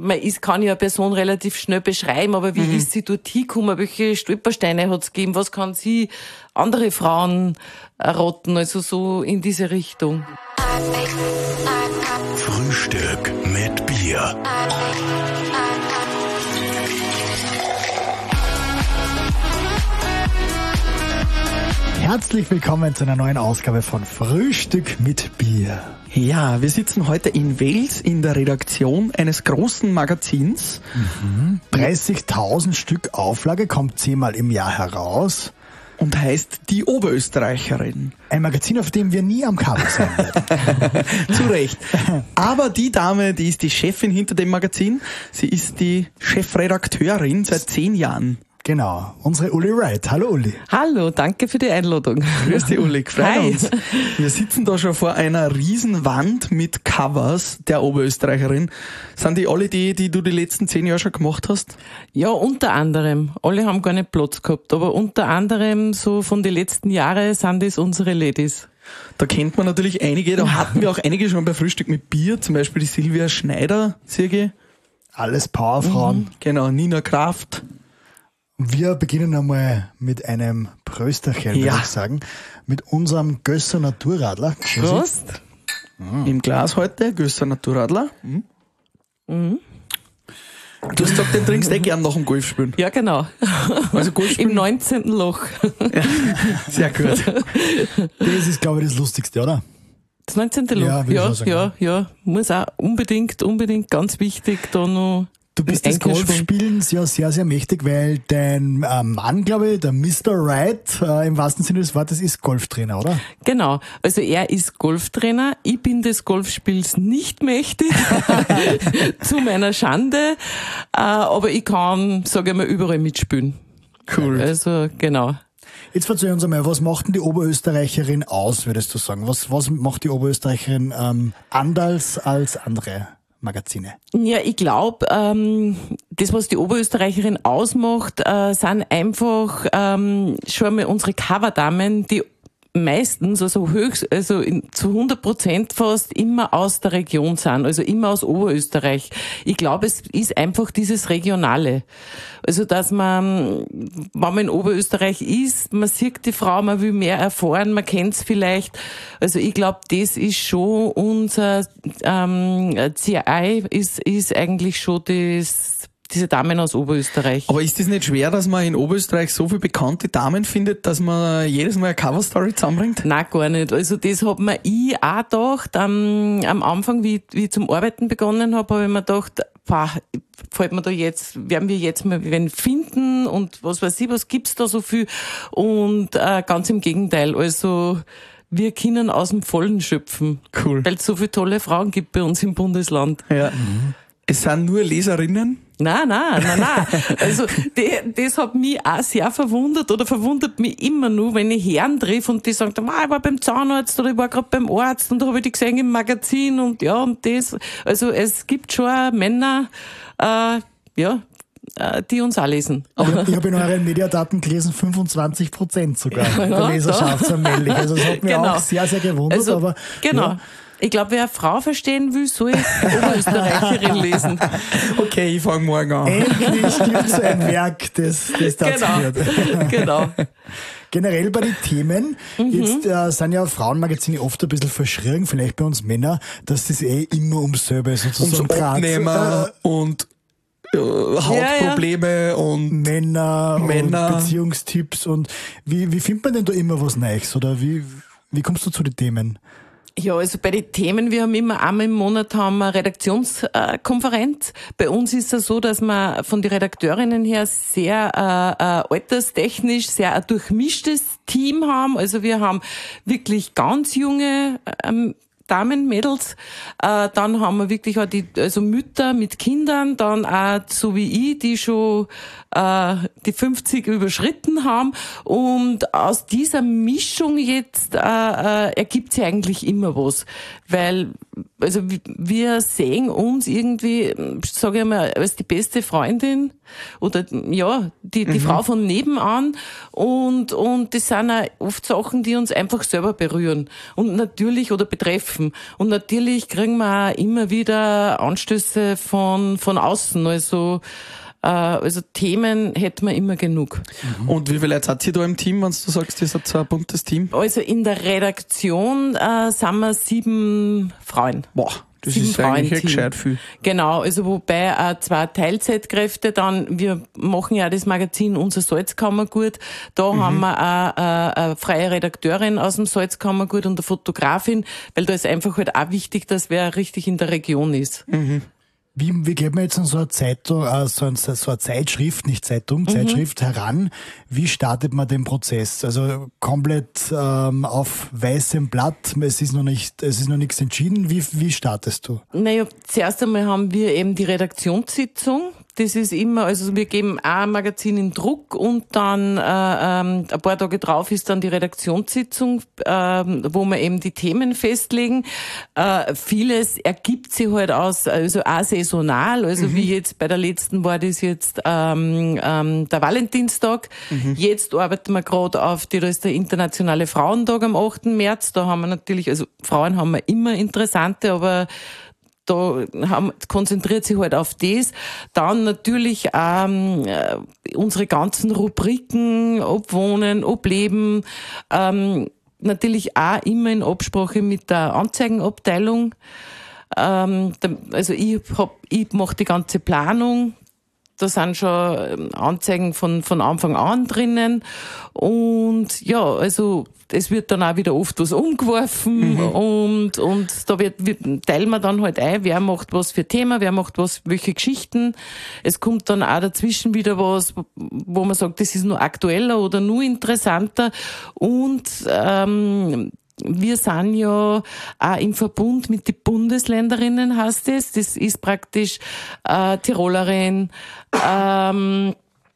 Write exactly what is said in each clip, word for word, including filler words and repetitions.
man ist, kann ja eine Person relativ schnell beschreiben, aber wie mhm. ist sie dort hingekommen, welche Stolpersteine hat es gegeben, was kann sie andere Frauen raten, also so in diese Richtung. Frühstück mit Bier. Herzlich willkommen zu einer neuen Ausgabe von Frühstück mit Bier. Ja, wir sitzen heute in Wels in der Redaktion eines großen Magazins. Mhm. dreißigtausend Stück Auflage, kommt zehnmal im Jahr heraus. Und heißt Die Oberösterreicherin. Ein Magazin, auf dem wir nie am Cover sein werden. Zu Recht. Aber die Dame, die ist die Chefin hinter dem Magazin. Sie ist die Chefredakteurin seit zehn Jahren. Genau, unsere Uli Wright. Hallo Uli. Hallo, danke für die Einladung. Grüß dich Uli, freut Hi. uns. Wir sitzen da schon vor einer riesen Wand mit Covers der Oberösterreicherin. Sind die alle die, die du die letzten zehn Jahre schon gemacht hast? Ja, unter anderem. Alle haben gar nicht Platz gehabt, aber unter anderem so von den letzten Jahren sind das unsere Ladies. Da kennt man natürlich einige, da hatten wir auch einige schon bei Frühstück mit Bier, zum Beispiel die Silvia Schneider, Sirge. Alles Powerfrauen. Mhm, genau, Nina Kraft. Wir beginnen einmal mit einem Prösterchen, ja. würde ich sagen. Mit unserem Gösser Naturradler. Prost. Mhm. Im Glas heute, Gösser Naturradler. Mhm. Mhm. Du hast gesagt, den trinkst du eh gern nach dem Golfspielen. Ja, genau. Also Golfspielen. Im neunzehnten Loch. Ja, sehr gut. Das ist, glaube ich, das Lustigste, oder? Das neunzehnte Loch. Ja, ja, sagen, ja, ja. Muss auch unbedingt, unbedingt ganz wichtig da noch. Du bist des Golfspielens ja sehr, sehr mächtig, weil dein äh, Mann, glaube ich, der Mister Wright, äh, im wahrsten Sinne des Wortes, ist Golftrainer, oder? Genau. Also er ist Golftrainer. Ich bin des Golfspiels nicht mächtig. Zu meiner Schande. Äh, aber ich kann, sage ich mal, überall mitspielen. Cool. Also, genau. Jetzt erzähl uns einmal, was macht denn die Oberösterreicherin aus, würdest du sagen? Was, was macht die Oberösterreicherin ähm, anders als andere Magazine? Ja, ich glaube, ähm, das, was die Oberösterreicherin ausmacht, äh, sind einfach ähm, schon einmal unsere Coverdamen, die meistens, also höchst, also in, zu hundert Prozent fast immer aus der Region sind, also immer aus Oberösterreich. Ich glaube, es ist einfach dieses Regionale. Also, dass man, wenn man in Oberösterreich ist, man sieht die Frau, man will mehr erfahren, man kennt es vielleicht. Also, ich glaube, das ist schon unser ähm, C I ist, ist eigentlich schon das, diese Damen aus Oberösterreich. Aber ist das nicht schwer, dass man in Oberösterreich so viele bekannte Damen findet, dass man jedes Mal eine Coverstory zusammenbringt? Nein, gar nicht. Also das hat mir ich auch gedacht. Am, am Anfang, wie, wie ich zum Arbeiten begonnen habe, habe ich mir gedacht, pah, fällt mir da jetzt, werden wir jetzt mal wen finden und was weiß ich, was gibt's da so viel? Und äh, ganz im Gegenteil, also wir können aus dem Vollen schöpfen. Cool. Weil es so viele tolle Frauen gibt bei uns im Bundesland. Ja. Mhm. Es sind nur Leserinnen? Nein, nein, nein, nein. Also, die, das hat mich auch sehr verwundert oder verwundert mich immer nur, wenn ich Herren treffe und die sagen, ah, ich war beim Zahnarzt oder ich war gerade beim Arzt und da habe ich die gesehen im Magazin und ja, und das. Also, es gibt schon auch Männer, äh, ja, äh, die uns auch lesen. Aber ich habe in euren Mediadaten gelesen, fünfundzwanzig Prozent sogar ja, der Leserschaft sind männlich. Also, das hat mich genau. auch sehr, sehr gewundert. Also, aber, genau. Ja. Ich glaube, wer eine Frau verstehen will, soll Oberösterreicherin lesen. Okay, ich fange morgen an. Endlich gibt es ein Werk, das, das dazu genau. führt. Genau. Generell bei den Themen, mhm. jetzt äh, sind ja Frauenmagazine oft ein bisschen verschrien, vielleicht bei uns Männer, dass das eh immer ums selbe sozusagen ums Abnehmer äh, und äh, Hautprobleme ja, ja. und Männer, Männer und Beziehungstipps und wie, wie findet man denn da immer was Neues oder wie, wie kommst du zu den Themen? Ja, also bei den Themen, wir haben immer einmal im Monat haben wir eine Redaktionskonferenz. Bei uns ist es so, dass wir von den Redakteurinnen her sehr äh, äh, alterstechnisch sehr ein durchmischtes Team haben. Also wir haben wirklich ganz junge ähm, Damen, Mädels, äh, dann haben wir wirklich auch die, also Mütter mit Kindern, dann auch so wie ich, die schon äh, die fünfzig überschritten haben und aus dieser Mischung jetzt äh, äh, ergibt sich eigentlich immer was, weil also wir sehen uns irgendwie, sage ich mal, als die beste Freundin oder ja, die, die mhm. Frau von nebenan und, und das sind auch oft Sachen, die uns einfach selber berühren und natürlich oder betreffen. Und natürlich kriegen wir auch immer wieder Anstöße von, von außen, also Also Themen hätten wir immer genug. Mhm. Und wie viele Leute seid ihr da im Team, wenn du sagst, ihr seid so ein buntes Team? Also in der Redaktion äh, sind wir sieben Frauen. Boah, das sieben ist eigentlich echt gescheit viel. Genau, also wobei äh, zwei Teilzeitkräfte dann, wir machen ja das Magazin Unser Salzkammergut, da mhm. haben wir auch äh, eine freie Redakteurin aus dem Salzkammergut und eine Fotografin, weil da ist einfach halt auch wichtig, dass wer richtig in der Region ist. Mhm. Wie, wie geht man jetzt an so eine Zeitung, äh, so, ein, so eine Zeitschrift, nicht Zeitung, Zeitschrift mhm. heran? Wie startet man den Prozess? Also komplett ähm, auf weißem Blatt, es ist noch nicht, es ist noch nichts entschieden. Wie, wie startest du? Naja, zuerst einmal haben wir eben die Redaktionssitzung. Das ist immer, also wir geben auch ein Magazin in Druck und dann äh, ähm, ein paar Tage drauf ist dann die Redaktionssitzung, äh, wo wir eben die Themen festlegen. Äh, vieles ergibt sich halt aus, also auch saisonal, also mhm. wie jetzt bei der letzten war das jetzt ähm, ähm, der Valentinstag. Mhm. Jetzt arbeiten wir gerade auf, die, da ist der internationale Frauentag am achten März. Da haben wir natürlich, also Frauen haben wir immer interessante, aber da haben, konzentriert sich halt auf das. Dann natürlich ähm, unsere ganzen Rubriken, ob Wohnen, ob Leben, ähm, natürlich auch immer in Absprache mit der Anzeigenabteilung. Ähm, also ich hab, ich mache die ganze Planung. Da sind schon Anzeigen von, von Anfang an drinnen. Und ja, also es wird dann auch wieder oft was umgeworfen mhm. und, und da wird, wird, teilen wir dann halt ein, wer macht was für Thema, wer macht was, welche Geschichten. Es kommt dann auch dazwischen wieder was, wo man sagt, das ist nur aktueller oder nur interessanter. Und ähm, wir sind ja auch im Verbund mit den Bundesländerinnen, heißt es. Das ist praktisch äh, Tirolerin, ähm,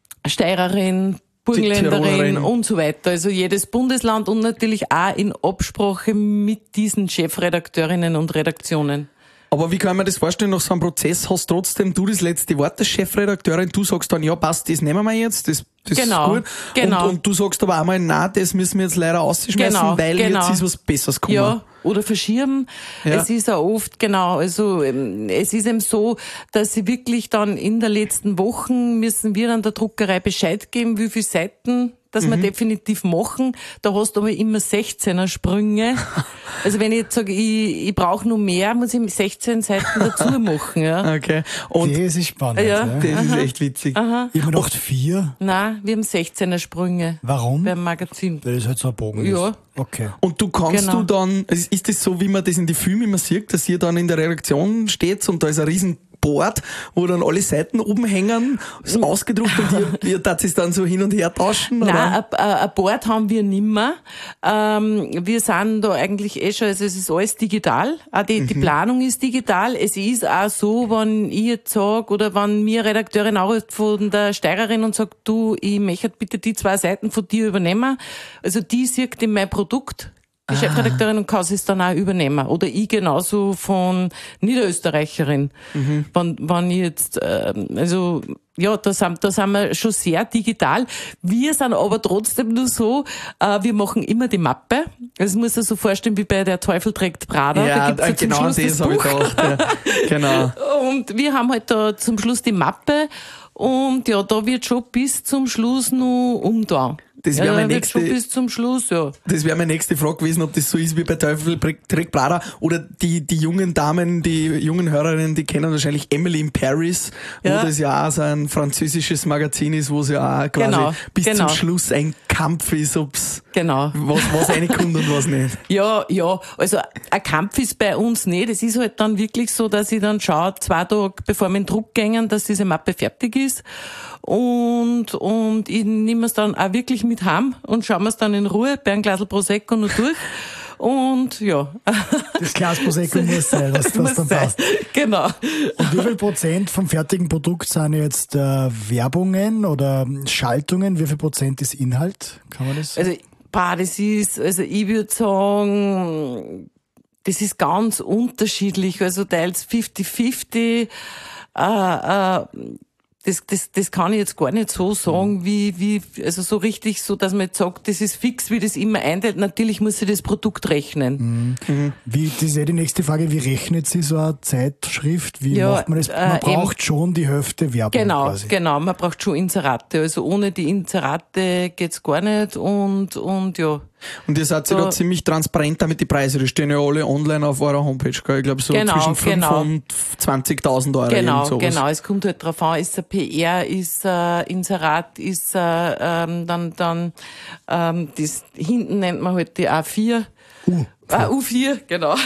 Steirerin, Burgenländerin und so weiter. Also jedes Bundesland und natürlich auch in Absprache mit diesen Chefredakteurinnen und Redaktionen. Aber wie kann man das vorstellen, nach so einem Prozess hast trotzdem du das letzte Wort als Chefredakteurin, du sagst dann, ja passt, das nehmen wir jetzt, das, das genau, ist gut. Genau. Und, und du sagst aber einmal, nein, das müssen wir jetzt leider ausschmeißen, genau, weil genau. jetzt ist was Besseres gekommen. Ja, oder verschieben. Ja. Es ist auch oft, genau, also es ist eben so, dass sie wirklich dann in der letzten Woche müssen wir dann der Druckerei Bescheid geben, wie viele Seiten dass mhm. wir definitiv machen. Da hast du aber immer sechzehner Sprünge. Also wenn ich jetzt sage, ich, ich brauche noch mehr, muss ich sechzehn Seiten dazu machen. Ja. Okay. Und das ist spannend. Ja. Ja. Das Aha. ist echt witzig. Aha. Ich habe mir gedacht, vier. Nein, wir haben sechzehner Sprünge. Warum? Beim Magazin. Weil das halt so ein Bogen ja. ist. Okay. Und du kannst genau. du dann, ist das so, wie man das in die Filme immer sieht, dass ihr dann in der Redaktion steht und da ist ein riesen Board, wo dann alle Seiten oben hängen, ist ausgedruckt und ihr, ihr tat es dann so hin und her tauschen? Oder? Nein, ein Board haben wir nimmer. Ähm, wir sind da eigentlich eh schon, also es ist alles digital. Auch die, mhm. die Planung ist digital. Es ist auch so, wenn ich jetzt sage, oder wenn mir Redakteurin anruft von der Steirerin und sagt, du, ich möchte bitte die zwei Seiten von dir übernehmen. Also die sieht in mein Produkt. Die ah. Chefredakteurin und kann es dann auch übernehmen. Oder ich genauso von Niederösterreicherin. Mhm. Wenn, wenn ich jetzt, ähm, also, ja, da sind, da sind wir schon sehr digital. Wir sind aber trotzdem nur so, äh, wir machen immer die Mappe. Das muss man so vorstellen wie bei Der Teufel trägt Prada. Ja, da gibt's ja genau zum Schluss das habe ich gedacht. Ja. Genau. Und wir haben halt da zum Schluss die Mappe. Und ja, da wird schon bis zum Schluss noch umgetan. Das wäre ja, meine nächste, schon bis zum Schluss, ja. Das wäre meine nächste Frage gewesen, ob das so ist wie bei Teufel trägt Prada oder die, die jungen Damen, die jungen Hörerinnen, die kennen wahrscheinlich Emily in Paris, ja. wo das ja auch so ein französisches Magazin ist, wo es ja auch quasi genau, bis genau. zum Schluss ein Kampf ist, ob's genau. was, was reinkommt und was nicht. Ja, ja, also ein Kampf ist bei uns nicht. Es ist halt dann wirklich so, dass ich dann schaue, zwei Tage bevor wir in Druck gehen, dass diese Mappe fertig ist. Und, und ich nehme es dann auch wirklich mit heim und schauen wir es dann in Ruhe bei einem Glas Prosecco noch durch. Und ja. Das Glas Prosecco muss sein, was das dann passt. Genau. Und wie viel Prozent vom fertigen Produkt sind jetzt äh, Werbungen oder Schaltungen? Wie viel Prozent ist Inhalt? Kann man das? Also, bah, das ist, also ich würde sagen, Das ist ganz unterschiedlich, also teils fünfzig fünfzig, äh, äh, Das, das, das kann ich jetzt gar nicht so sagen, wie, wie, also so richtig so, dass man jetzt sagt, das ist fix, wie das immer einteilt. Natürlich muss sie das Produkt rechnen. Mhm. Mhm. Wie, das ist ja die nächste Frage, wie rechnet sie so eine Zeitschrift? Wie ja, macht man das? Man äh, braucht schon die Hälfte Werbung genau, quasi. Genau, man braucht schon Inserate. Also ohne die Inserate geht's gar nicht und, und ja. Und ihr seid ja da ziemlich transparent damit, die Preise, die stehen ja alle online auf eurer Homepage, gell? Ich glaube so genau, zwischen fünf genau. und zwanzigtausend Euro. Genau, genau, es kommt halt drauf an, ist ein P R, ist ein Inserat, ist ein, ähm, dann, dann, ähm, das hinten nennt man halt die A vier. Uh. Ah, U vier, genau.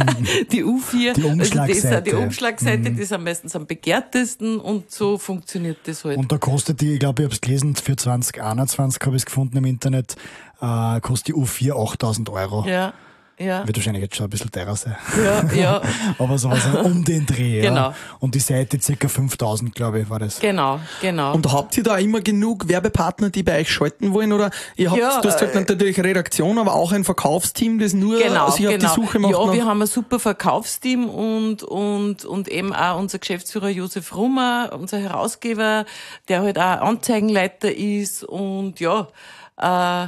Die U vier. Die Umschlagseite. Also das, die Umschlagseite, die sind meistens am begehrtesten und so funktioniert das halt. Und da kostet die, ich glaube, ich habe es gelesen, für zwanzig einundzwanzig habe ich es gefunden im Internet, äh, kostet die U vier achttausend Euro. Ja. Ja. Wird wahrscheinlich jetzt schon ein bisschen teurer sein. Ja, ja. Aber sowas um den Dreh. Genau. Ja. Und die Seite ca. fünftausend, glaube ich, war das. Genau, genau. Und habt ihr da immer genug Werbepartner, die bei euch schalten wollen? Oder ihr habt, ja, du hast halt äh, natürlich eine Redaktion, aber auch ein Verkaufsteam, das nur genau, sich auf genau. die Suche macht? Ja, nach wir haben ein super Verkaufsteam und, und, und eben auch unser Geschäftsführer Josef Rummer, unser Herausgeber, der halt auch Anzeigenleiter ist und ja, äh,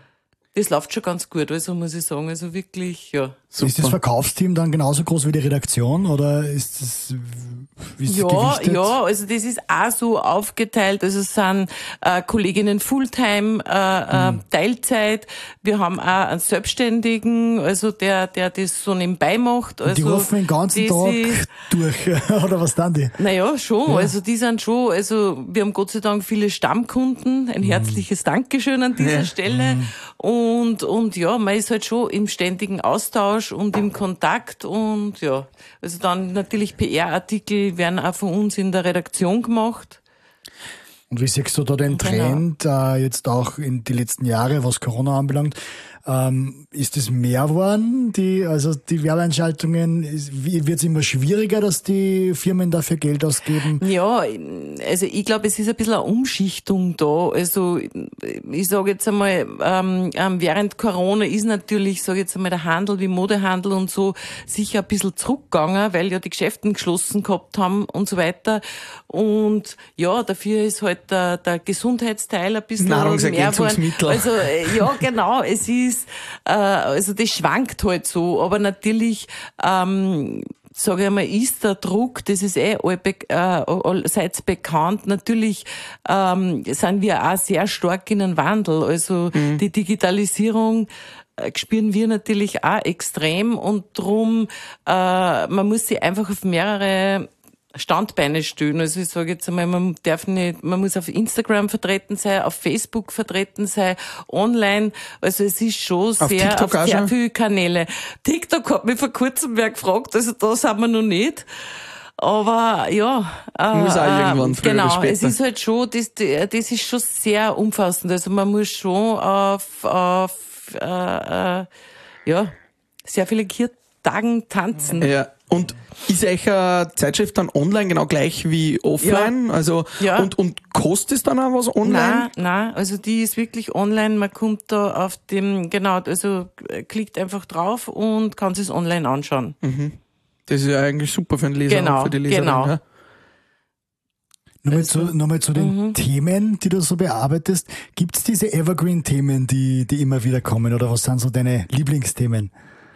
das läuft schon ganz gut, also muss ich sagen, also wirklich, ja. Super. Ist das Verkaufsteam dann genauso groß wie die Redaktion oder ist das, wie ist das Ja, gewichtet? ja, also das ist auch so aufgeteilt, also es sind äh, Kolleginnen Fulltime, äh, mhm. äh, Teilzeit, wir haben auch einen Selbstständigen, also der, der das so nebenbei macht. Also die rufen den ganzen Tag ist, durch, oder was dann die? Naja, schon, ja. also die sind schon, also wir haben Gott sei Dank viele Stammkunden, ein herzliches Dankeschön an dieser ja. Stelle Mhm. und, und ja, man ist halt schon im ständigen Austausch und im Kontakt und ja, also dann natürlich P R-Artikel werden auch von uns in der Redaktion gemacht. Und wie siehst du da den Trend, genau. äh, jetzt auch in die letzten Jahre, was Corona anbelangt? Ähm, ist es mehr geworden, die, also die Werbeeinschaltungen, wird es immer schwieriger, dass die Firmen dafür Geld ausgeben? Ja, also ich glaube, es ist ein bisschen eine Umschichtung da. Also ich sage jetzt einmal, ähm, während Corona ist natürlich, sage jetzt einmal, der Handel wie Modehandel und so sicher ein bisschen zurückgegangen, weil ja die Geschäfte geschlossen gehabt haben und so weiter. Und ja, dafür ist halt der, der Gesundheitsteil ein bisschen Nahrungsergänzungsmittel. mehr geworden. Also ja, genau, es ist, äh, also das schwankt halt so, aber natürlich, ähm, sage ich mal, ist der Druck, das ist eh all be- äh, allseits bekannt. Natürlich ähm, sind wir auch sehr stark in einem Wandel. Also mhm. die Digitalisierung äh, spüren wir natürlich auch extrem und drum, äh, man muss sich einfach auf mehrere Standbeine stehen. Also ich sage jetzt einmal, man darf nicht, man muss auf Instagram vertreten sein, auf Facebook vertreten sein, online. Also es ist schon auf sehr, TikTok auf sehr schon? viele Kanäle. TikTok hat mich vor kurzem wer gefragt, also da sind wir noch nicht. Aber ja, äh, muss auch irgendwann früher genau, oder später. Es ist halt schon, das, das ist schon sehr umfassend. Also man muss schon auf, auf äh, äh, ja, sehr viele Kirtagen tanzen. Ja. Und ist euch eine Zeitschrift dann online genau gleich wie offline? Ja. Also ja. und und kostet es dann auch was online? Nein, nein, also die ist wirklich online. Man kommt da auf dem, genau, also klickt einfach drauf und kann es online anschauen. Mhm. Das ist ja eigentlich super für den Leser genau, und für die Leserin. Genau. Ja? Nochmal zu, nochmal zu den mhm. Themen, die du so bearbeitest. Gibt es diese Evergreen-Themen, die, die immer wieder kommen, oder was sind so deine Lieblingsthemen?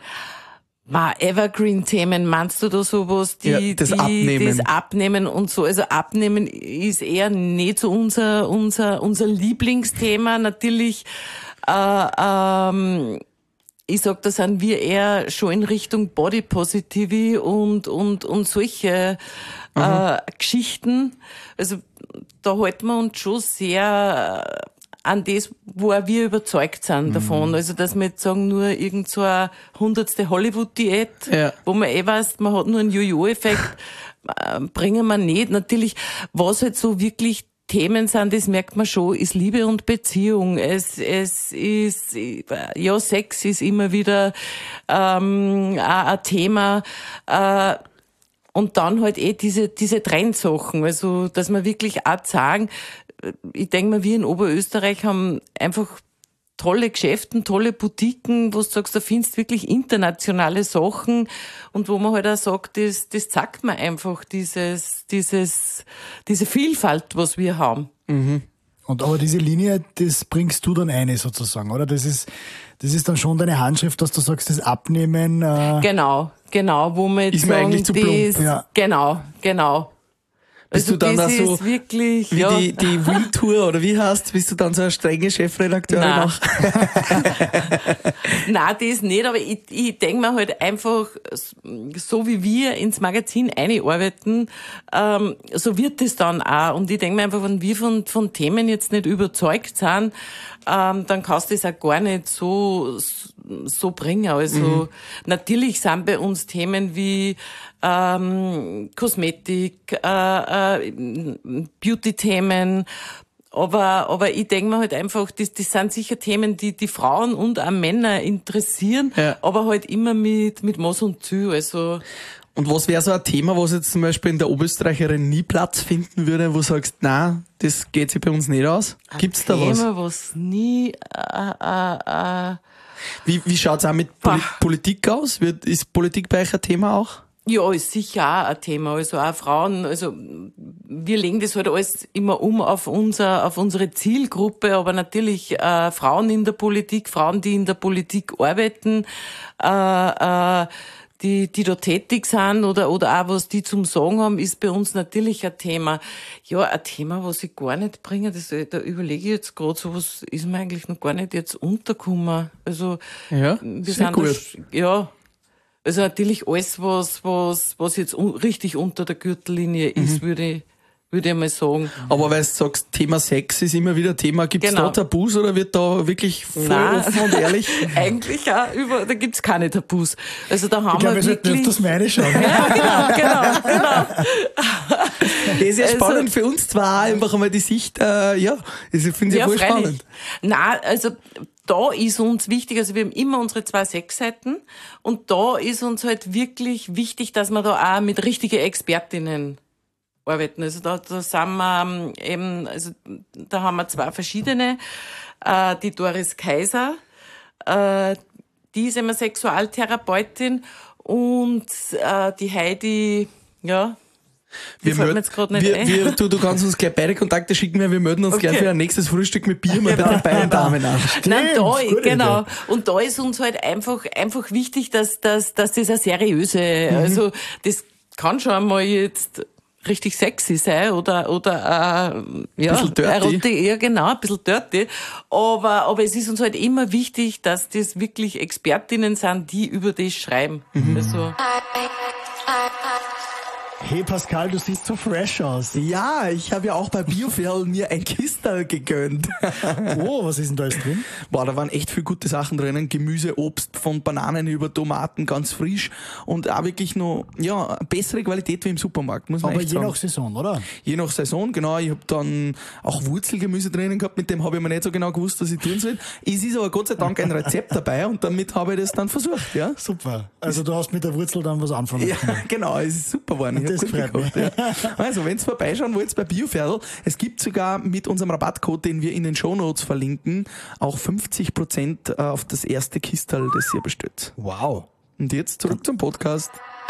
Ma, Evergreen-Themen, meinst du da sowas, die, ja, das die, Abnehmen. das Abnehmen und so? Also Abnehmen ist eher nicht so unser, unser, unser Lieblingsthema. Natürlich, äh, ähm, ich sag, da sind wir eher schon in Richtung Body Positivity und, und, und solche, äh, Geschichten. Also, da halten wir uns schon sehr an das, wo auch wir überzeugt sind mhm. davon. Also, dass wir jetzt sagen, nur irgend so eine hundertste Hollywood-Diät, ja. wo man eh weiß, man hat nur einen Jojo-Effekt, äh, bringen wir nicht. Natürlich, was halt so wirklich Themen sind, das merkt man schon, ist Liebe und Beziehung. Es, es ist, ja, Sex ist immer wieder, ähm, ein, ein Thema, äh, und dann halt eh diese, diese Trendsachen. Also, dass wir wirklich auch sagen, ich denke mal, wir in Oberösterreich haben einfach tolle Geschäfte, tolle Boutiquen, wo du sagst, da findest du wirklich internationale Sachen und wo man halt auch sagt, das, das zeigt mir einfach dieses, dieses, diese Vielfalt, was wir haben. Mhm. Und aber diese Linie, das bringst du dann ein, sozusagen, oder? Das ist, das ist dann schon deine Handschrift, dass du sagst, das Abnehmen. Äh Genau, genau, wo man jetzt ist mir sagen, eigentlich zu plump. das, Ja. genau, genau. Bist Also du dann das auch so ist wirklich, wie ja. die, die Windtour oder wie heißt, bist du dann so eine strenge Chefredakteurin Nein. auch? Nein, das nicht, aber ich, ich denke mir halt einfach, so wie wir ins Magazin einarbeiten, ähm, so wird es dann auch. Und ich denke mir einfach, wenn wir von, von Themen jetzt nicht überzeugt sind, ähm, dann kannst du das auch gar nicht so, so bringen. Also, mhm. natürlich sind bei uns Themen wie, ähm, Kosmetik, äh, äh, Beauty-Themen, aber, aber ich denke mir halt einfach, das, das sind sicher Themen, die die Frauen und auch Männer interessieren, ja. aber halt immer mit, mit Maß und Ziel, also. Und was wäre so ein Thema, was jetzt zum Beispiel in der Oberösterreicherin nie Platz finden würde, wo du sagst, nein, das geht sich bei uns nicht aus? Gibt's da was? Ein Thema, was nie, äh, äh, äh, Wie, wie schaut's auch mit Poli- Politik aus? Wird, ist Politik bei euch ein Thema auch? ja, ist sicher auch ein Thema. Also auch Frauen, also wir legen das halt alles immer um auf unser, auf unsere Zielgruppe, aber natürlich äh, Frauen in der Politik, Frauen, die in der Politik arbeiten, äh, äh, die, die da tätig sind oder, oder auch was die zum Sagen haben, ist bei uns natürlich ein Thema. Ja, ein Thema, was ich gar nicht bringe, das, da überlege ich jetzt gerade, so was ist mir eigentlich noch gar nicht jetzt untergekommen. Also, Ja, wir sehr sind gut. Da, ja, also natürlich alles, was, was, was jetzt un, richtig unter der Gürtellinie ist, Mhm. würde ich, würde ich mal sagen. Aber weil du sagst, Thema Sex ist immer wieder Thema. Gibt's Genau. da Tabus oder wird da wirklich voll Nein. offen und ehrlich? Eigentlich auch über, da gibt's keine Tabus. Also da haben Ich glaube, wir wir sollten wirklich. öfters meine schauen. Ja, genau, genau, genau. Das ist ja Also- spannend für uns zwar einfach einmal die Sicht, äh, ja, ich finde es ja voll spannend. Nein, also da ist uns wichtig, also wir haben immer unsere zwei Sexseiten und da ist uns halt wirklich wichtig, dass wir da auch mit richtigen Expertinnen arbeiten. Also da, da sind wir ähm, eben, also da haben wir zwei verschiedene. Äh, die Doris Kaiser, äh, die ist immer Sexualtherapeutin und äh, die Heidi, ja, die Wir fällt mir mel- jetzt gerade nicht wir, ein. wir, du, du kannst uns gleich beide Kontakte schicken, weil wir melden uns Okay. gleich für ein nächstes Frühstück mit Bier mal bei den beiden Damen an. Nein, da, gute genau. Idee. Und da ist uns halt einfach, einfach wichtig, dass, dass, dass das eine seriöse, also, das kann schon mal jetzt richtig sexy sein oder, oder, äh, ja, Bisschen dirty. Erotik, ja, genau, ein bisschen dirty. Aber, aber es ist uns halt immer wichtig, dass das wirklich Expertinnen sind, die über das schreiben. Also, Hey Pascal, du siehst so fresh aus. Ja, ich habe ja auch bei Bioferl mir ein Kistel gegönnt. Oh, was ist denn da jetzt drin? Boah, da waren echt viele gute Sachen drinnen. Gemüse, Obst, von Bananen über Tomaten, ganz frisch. Und auch wirklich noch, ja, bessere Qualität wie im Supermarkt, muss man Aber echt je sagen. nach Saison, oder? Je nach Saison, genau. Ich habe dann auch Wurzelgemüse drinnen gehabt, mit dem habe ich mir nicht so genau gewusst, was ich tun soll. Es ist aber Gott sei Dank ein Rezept dabei und damit habe ich das dann versucht, ja. Super. Also du hast mit der Wurzel dann was anfangen Ja, können. genau, es ist super geworden. Ich Das hab gut freut gekocht, ja. Also, wenn ihr vorbeischauen wollt bei Bioferl, es gibt sogar mit unserem Rabattcode, den wir in den Shownotes verlinken, auch fünfzig Prozent auf das erste Kistel, das ihr bestellt. Wow. Und jetzt zurück zum Podcast.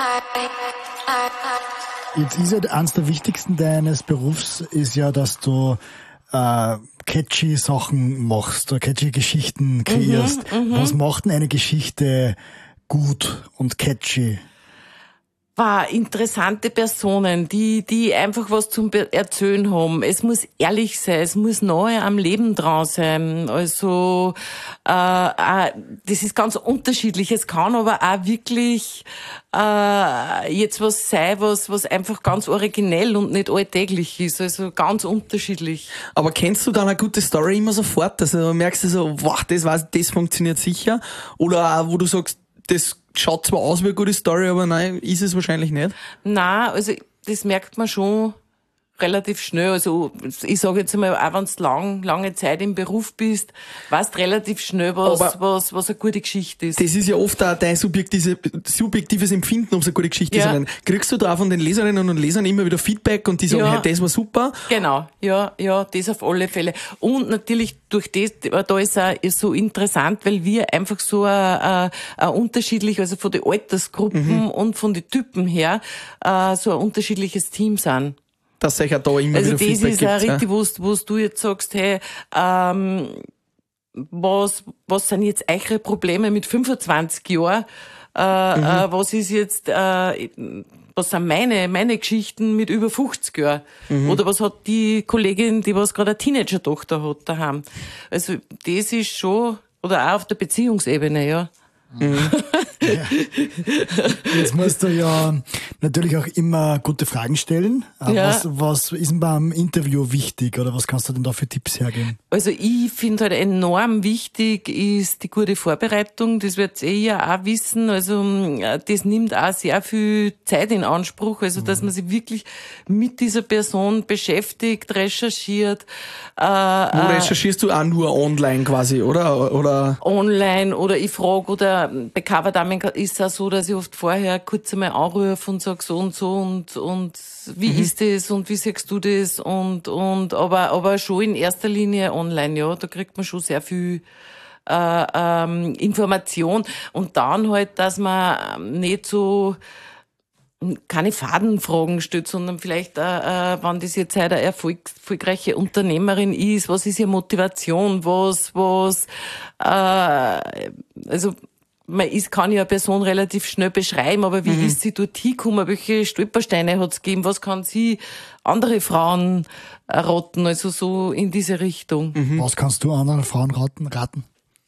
Jetzt ist ja eines der wichtigsten deines Berufs ist ja, dass du äh, catchy Sachen machst oder catchy Geschichten kreierst. Was macht denn eine Geschichte gut und catchy? war interessante Personen, die, die einfach was zum Be- Erzählen haben. Es muss ehrlich sein, es muss nahe am Leben dran sein. Also, äh, äh, das ist ganz unterschiedlich. Es kann aber auch wirklich, äh, jetzt was sein, was, was einfach ganz originell und nicht alltäglich ist. Also ganz unterschiedlich. Aber kennst du dann eine gute Story immer sofort? Also merkst du so, wow, das weiß, das funktioniert sicher? Oder auch, wo du sagst, das schaut zwar aus wie eine gute Story, aber nein, ist es wahrscheinlich nicht. Na, also das merkt man schon relativ schnell. Also ich sage jetzt einmal, auch wenn du lang, lange Zeit im Beruf bist, weißt relativ schnell, was, was, was eine gute Geschichte ist. Das ist ja oft auch dein subjektives, subjektives Empfinden, ob es eine gute Geschichte Ja. ist. Kriegst du da auch von den Leserinnen und Lesern immer wieder Feedback und die sagen, Ja. hey, das war super? Genau, ja, ja, das auf alle Fälle. Und natürlich durch das, da ist auch ist so interessant, weil wir einfach so ein, ein unterschiedlich, also von den Altersgruppen Mhm. und von den Typen her, äh, so ein unterschiedliches Team sind. Dass euch auch da immer Also wieder das Feedback ist gibt. auch richtig, ja. wo wo du jetzt sagst, hey, ähm, was, was sind jetzt eure Probleme mit fünfundzwanzig Jahren? Äh, Mhm. äh, was ist jetzt, äh, was sind meine, meine Geschichten mit über fünfzig Jahren? Mhm. Oder was hat die Kollegin, die was gerade eine Teenager-Tochter hat daheim? Also, das ist schon, oder auch auf der Beziehungsebene, ja. Jetzt musst du ja natürlich auch immer gute Fragen stellen. Aber Ja. Was, was ist denn beim Interview wichtig oder was kannst du denn da für Tipps hergeben? Also ich finde halt enorm wichtig ist die gute Vorbereitung. Das wird ihr ja auch wissen. Also äh, das nimmt auch sehr viel Zeit in Anspruch. Also dass man sich wirklich mit dieser Person beschäftigt, recherchiert. Äh, Wo äh, recherchierst du auch nur online quasi, oder? Oder? online oder ich frage, oder bei Coverdamen ist es auch so, dass ich oft vorher kurz einmal anrufe und sage so und so und, und wie ist das und wie siehst du das und, und, aber, aber schon in erster Linie online, ja, da kriegt man schon sehr viel äh, ähm, Information und dann halt, dass man nicht so keine Fadenfragen stellt, sondern vielleicht, äh, äh, wenn das jetzt halt eine Erfolg, erfolgreiche Unternehmerin ist, was ist ihre Motivation, was, was, äh, also, man ist, kann ja eine Person relativ schnell beschreiben, aber wie Mhm. ist sie dort hingekommen, welche Stolpersteine hat es gegeben, was kann sie andere Frauen raten, also so in diese Richtung. Mhm. Was kannst du anderen Frauen raten? raten?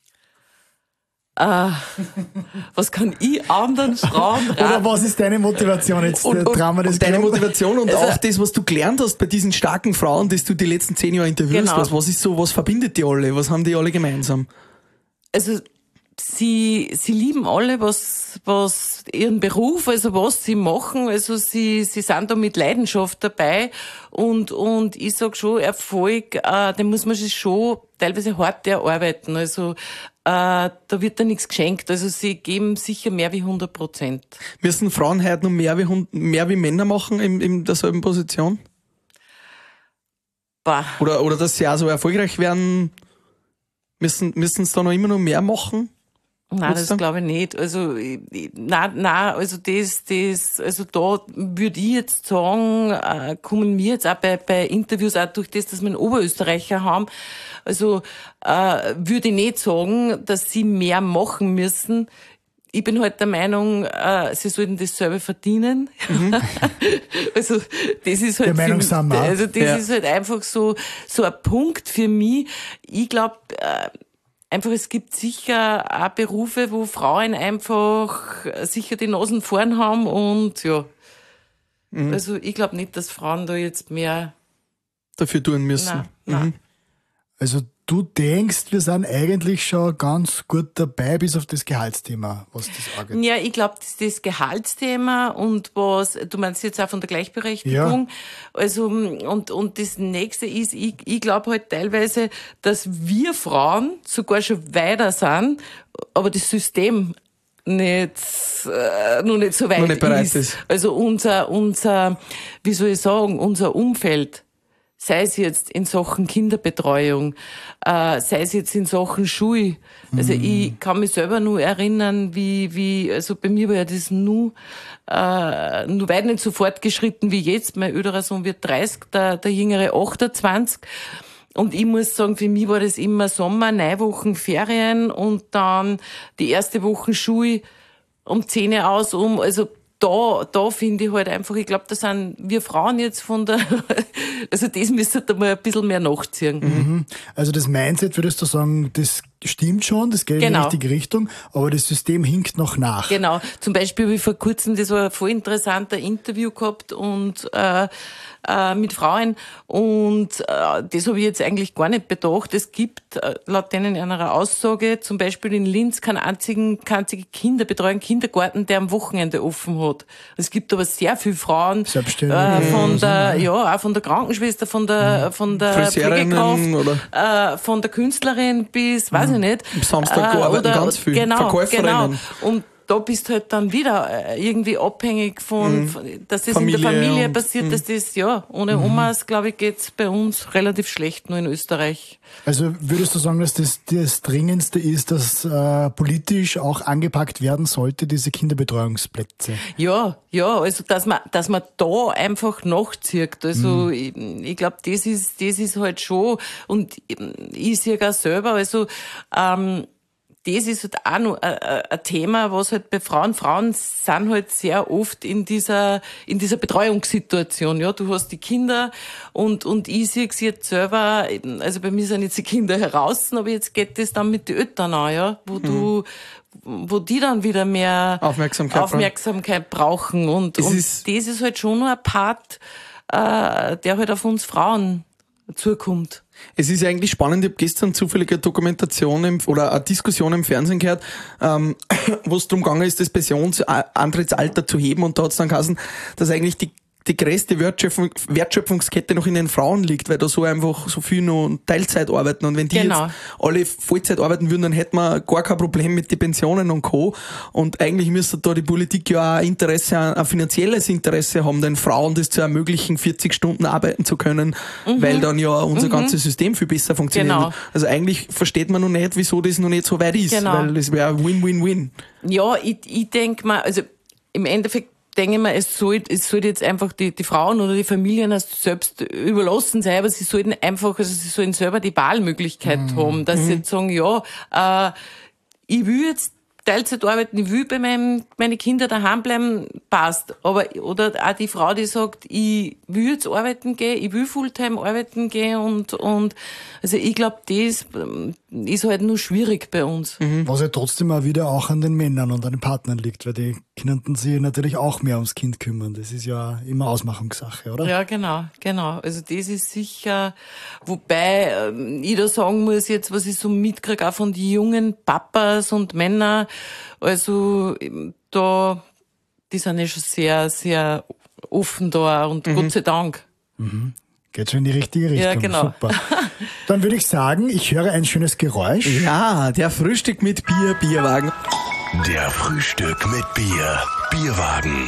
Was kann ich anderen Frauen raten? Oder was ist deine Motivation jetzt? Und, der und, Drama des und deine Club? Motivation und Also- auch das, was du gelernt hast bei diesen starken Frauen, die du die letzten zehn Jahre interviewst Genau. hast. Was ist so, was verbindet die alle? Was haben die alle gemeinsam? Also sie sie lieben alle was was ihren Beruf, also was sie machen, also sie sie sind da mit Leidenschaft dabei und und ich sag schon, Erfolg, äh, den muss man sich schon teilweise hart erarbeiten, also äh, da wird da nichts geschenkt, also sie geben sicher mehr wie hundert Prozent. Müssen Frauen heute noch mehr wie, Hund- mehr wie Männer machen in, in derselben Position? Oder, oder dass sie auch so erfolgreich werden, müssen, müssen sie da noch immer noch mehr machen? Nein, Würdest das du? glaube ich nicht. Also, ich- ich- nein, nein, also das, das, also da würde ich jetzt sagen, äh, kommen mir jetzt auch bei, bei Interviews auch durch das, dass wir einen Oberösterreicher haben, also äh, würde ich nicht sagen, dass sie mehr machen müssen. Ich bin halt der Meinung, äh, sie sollten das selber verdienen. Also das ist halt Der Meinung für, sind wir auch. also das Ja. ist halt einfach so so ein Punkt für mich. Ich glaube, äh, einfach, es gibt sicher auch Berufe, wo Frauen einfach sicher die Nasen vorn haben und ja. Mhm. Also ich glaube nicht, dass Frauen da jetzt mehr. Dafür tun müssen. Nein, nein. Also du denkst, wir sind eigentlich schon ganz gut dabei, bis auf das Gehaltsthema, was das angeht. Ja, ich glaube, das ist das Gehaltsthema und was, du meinst jetzt auch von der Gleichberechtigung. Also, und, und das nächste ist, ich, ich glaube halt teilweise, dass wir Frauen sogar schon weiter sind, aber das System nicht, äh, noch nicht so weit Noch nicht bereit ist. ist. Also unser, unser, wie soll ich sagen, unser Umfeld, sei es jetzt in Sachen Kinderbetreuung, äh, sei es jetzt in Sachen Schule. Also ich kann mich selber nur erinnern, wie, wie, also bei mir war ja das nur, äh, nur weit nicht so fortgeschritten wie jetzt. Mein älterer Sohn wird dreißig, der, der jüngere achtundzwanzig. Und ich muss sagen, für mich war das immer Sommer, neun Wochen Ferien und dann die erste Woche Schule um zehn Uhr aus, um, also da, da finde ich halt einfach, ich glaube, da sind wir Frauen jetzt von der, also das müsste da mal ein bisschen mehr nachziehen. Also das Mindset, würdest du sagen, das stimmt schon, das geht Genau. in die richtige Richtung, aber das System hinkt noch nach. Genau. Zum Beispiel habe ich vor kurzem, das war ein voll interessanter Interview gehabt und äh, äh, mit Frauen und äh, das habe ich jetzt eigentlich gar nicht bedacht. Es gibt äh, laut denen in einer Aussage zum Beispiel in Linz keinen einzigen, keinen einzigen Kinderbetreuung, Kindergarten, der am Wochenende offen hat. Es gibt aber sehr viele Frauen Selbstständig. äh, von Mhm. der, ja, auch von der Krankenschwester, von der, von der Friseurinnen Pflegekraft, äh, von der Künstlerin bis, weiß ich nicht. Am Samstag arbeiten ganz viel. Genau, Verkäuferinnen. genau. Und da bist halt dann wieder äh, irgendwie abhängig von, von dass das Familie in der Familie und- passiert, dass das, ja, ohne Omas, glaube ich, geht's bei uns relativ schlecht, nur in Österreich. Also würdest du sagen, dass das das Dringendste ist, dass äh, politisch auch angepackt werden sollte, diese Kinderbetreuungsplätze? Ja, ja, also dass man, dass man da einfach nachzieht. Also ich, ich glaube, das ist, das ist halt schon, und ich, ich sehe auch selber, also ähm, das ist halt auch noch ein, ein Thema, was halt bei Frauen, Frauen sind halt sehr oft in dieser, in dieser Betreuungssituation, ja. Du hast die Kinder und, und ich sehe es jetzt selber, also bei mir sind jetzt die Kinder heraus, aber jetzt geht das dann mit den Eltern an, ja, wo du, wo die dann wieder mehr Aufmerksamkeit brauchen. Aufmerksamkeit brauchen und, Es und ist- das ist halt schon noch ein Part, äh, der halt auf uns Frauen zukommt. Es ist ja eigentlich spannend, ich habe gestern zufällig eine Dokumentation im, oder eine Diskussion im Fernsehen gehört, ähm, wo es darum gegangen ist, das Pensionsantrittsalter zu heben, und da hat es dann geheißen, dass eigentlich die die größte Wertschöpfung, Wertschöpfungskette noch in den Frauen liegt, weil da so einfach so viel noch Teilzeit arbeiten, und wenn die Genau. jetzt alle Vollzeit arbeiten würden, dann hätten wir gar kein Problem mit den Pensionen und Co. Und eigentlich müsste da die Politik ja auch ein Interesse, ein finanzielles Interesse haben, den Frauen das zu ermöglichen, vierzig Stunden arbeiten zu können, weil dann ja unser ganzes System viel besser funktioniert. Genau. Also eigentlich versteht man noch nicht, wieso das noch nicht so weit ist, Genau. weil das wäre Win-Win-Win. Ja, ich, ich denke mal, also im Endeffekt denke ich mir, es soll, es soll jetzt einfach die, die Frauen oder die Familien erst selbst überlassen sein, aber sie sollten einfach, also sie sollen selber die Wahlmöglichkeit Mhm. haben, dass sie jetzt sagen, ja, äh, ich will jetzt Teilzeit arbeiten, ich will bei meinem, meine Kinder daheim bleiben, passt. Aber, oder auch die Frau, die sagt, ich will jetzt arbeiten gehen, ich will Fulltime arbeiten gehen und, und, also ich glaube, das ähm, ist halt nur schwierig bei uns. Was ja trotzdem auch wieder auch an den Männern und an den Partnern liegt, weil die könnten sich natürlich auch mehr ums Kind kümmern. Das ist ja immer Ausmachungssache, oder? Ja, genau, genau. Also das ist sicher, wobei ähm, ich da sagen muss jetzt, was ich so mitkriege, auch von den jungen Papas und Männern, also ähm, da, die sind ja schon sehr, sehr offen da und Gott sei Dank. Geht schon in die richtige Richtung. Ja, genau. Super. Dann würde ich sagen, ich höre ein schönes Geräusch. Ja, der Frühstück mit Bier, Bierwagen. Der Frühstück mit Bier. Bierwagen.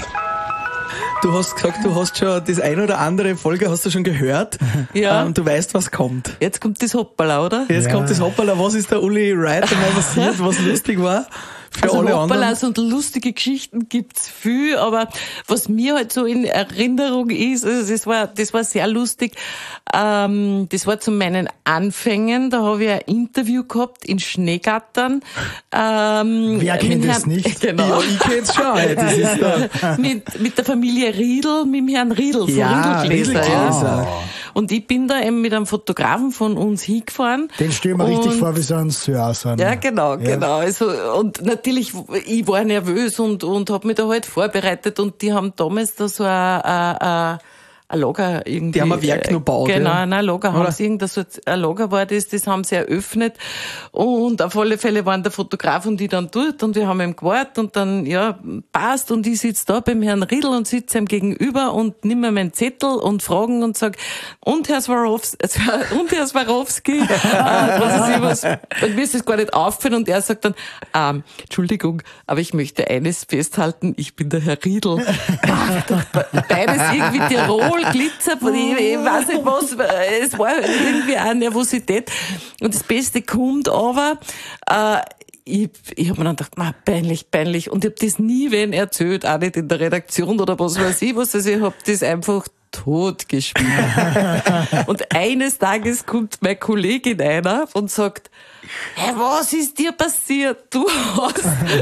Du hast gesagt, du hast schon das ein oder andere Folge hast du schon gehört. Ja. Ähm, du weißt, was kommt. Jetzt kommt das Hoppala, oder? Jetzt Ja. kommt das Hoppala. Was ist der Uli Wright einmal passiert, was lustig war? Für Also alle anderen. Hoppalas und lustige Geschichten gibt's viel, aber was mir halt so in Erinnerung ist, also das war, das war sehr lustig. Ähm, das war zu meinen Anfängen. Da habe ich ein Interview gehabt in Schneegattern. Ähm, Wer kennt mit es Herrn- nicht? Genau. Ja, ich kenn's schon. ey. Das ist der, mit, mit der Familie Riedl, mit dem Herrn Riedl, so Ja, Riedelgläser. Riedelgläser. Ja. Und ich bin da eben mit einem Fotografen von uns hingefahren. Den stellen wir richtig Und- vor wie so ein Sir. So ein, Ja, genau, Ja. genau. Also, und natürlich, ich war nervös und, und habe mich da halt vorbereitet, und die haben damals da so ein, ein, ein, ein Lager irgendwie. Die haben ein Werk noch gebaut, Genau, ja. nein, ein Lager haben Oder? sie, irgendwas, so ein Lager war das, das haben sie eröffnet. Und auf alle Fälle waren der Fotograf und die dann dort, und wir haben ihm gewartet, und dann, ja, passt, und ich sitze da beim Herrn Riedl und sitze ihm gegenüber und nimm mir meinen Zettel und fragen und sag, und Herr Swarovski, und Herr Swarovski, äh, was ist ich was, und mir ist das gar nicht aufgefallen, und er sagt dann, ähm, Entschuldigung, aber ich möchte eines festhalten, ich bin der Herr Riedl. Beides irgendwie Tirol, Glitzer, ich, ich weiß nicht was, es war irgendwie auch Nervosität. Und das Beste kommt aber, äh, ich, ich habe mir dann gedacht, na, peinlich, peinlich. Und ich habe das nie wen erzählt, auch nicht in der Redaktion oder was weiß ich was. Also ich habe das einfach totgespielt. Und eines Tages kommt meine Kollegin einer und sagt, hey, was ist dir passiert? Du hast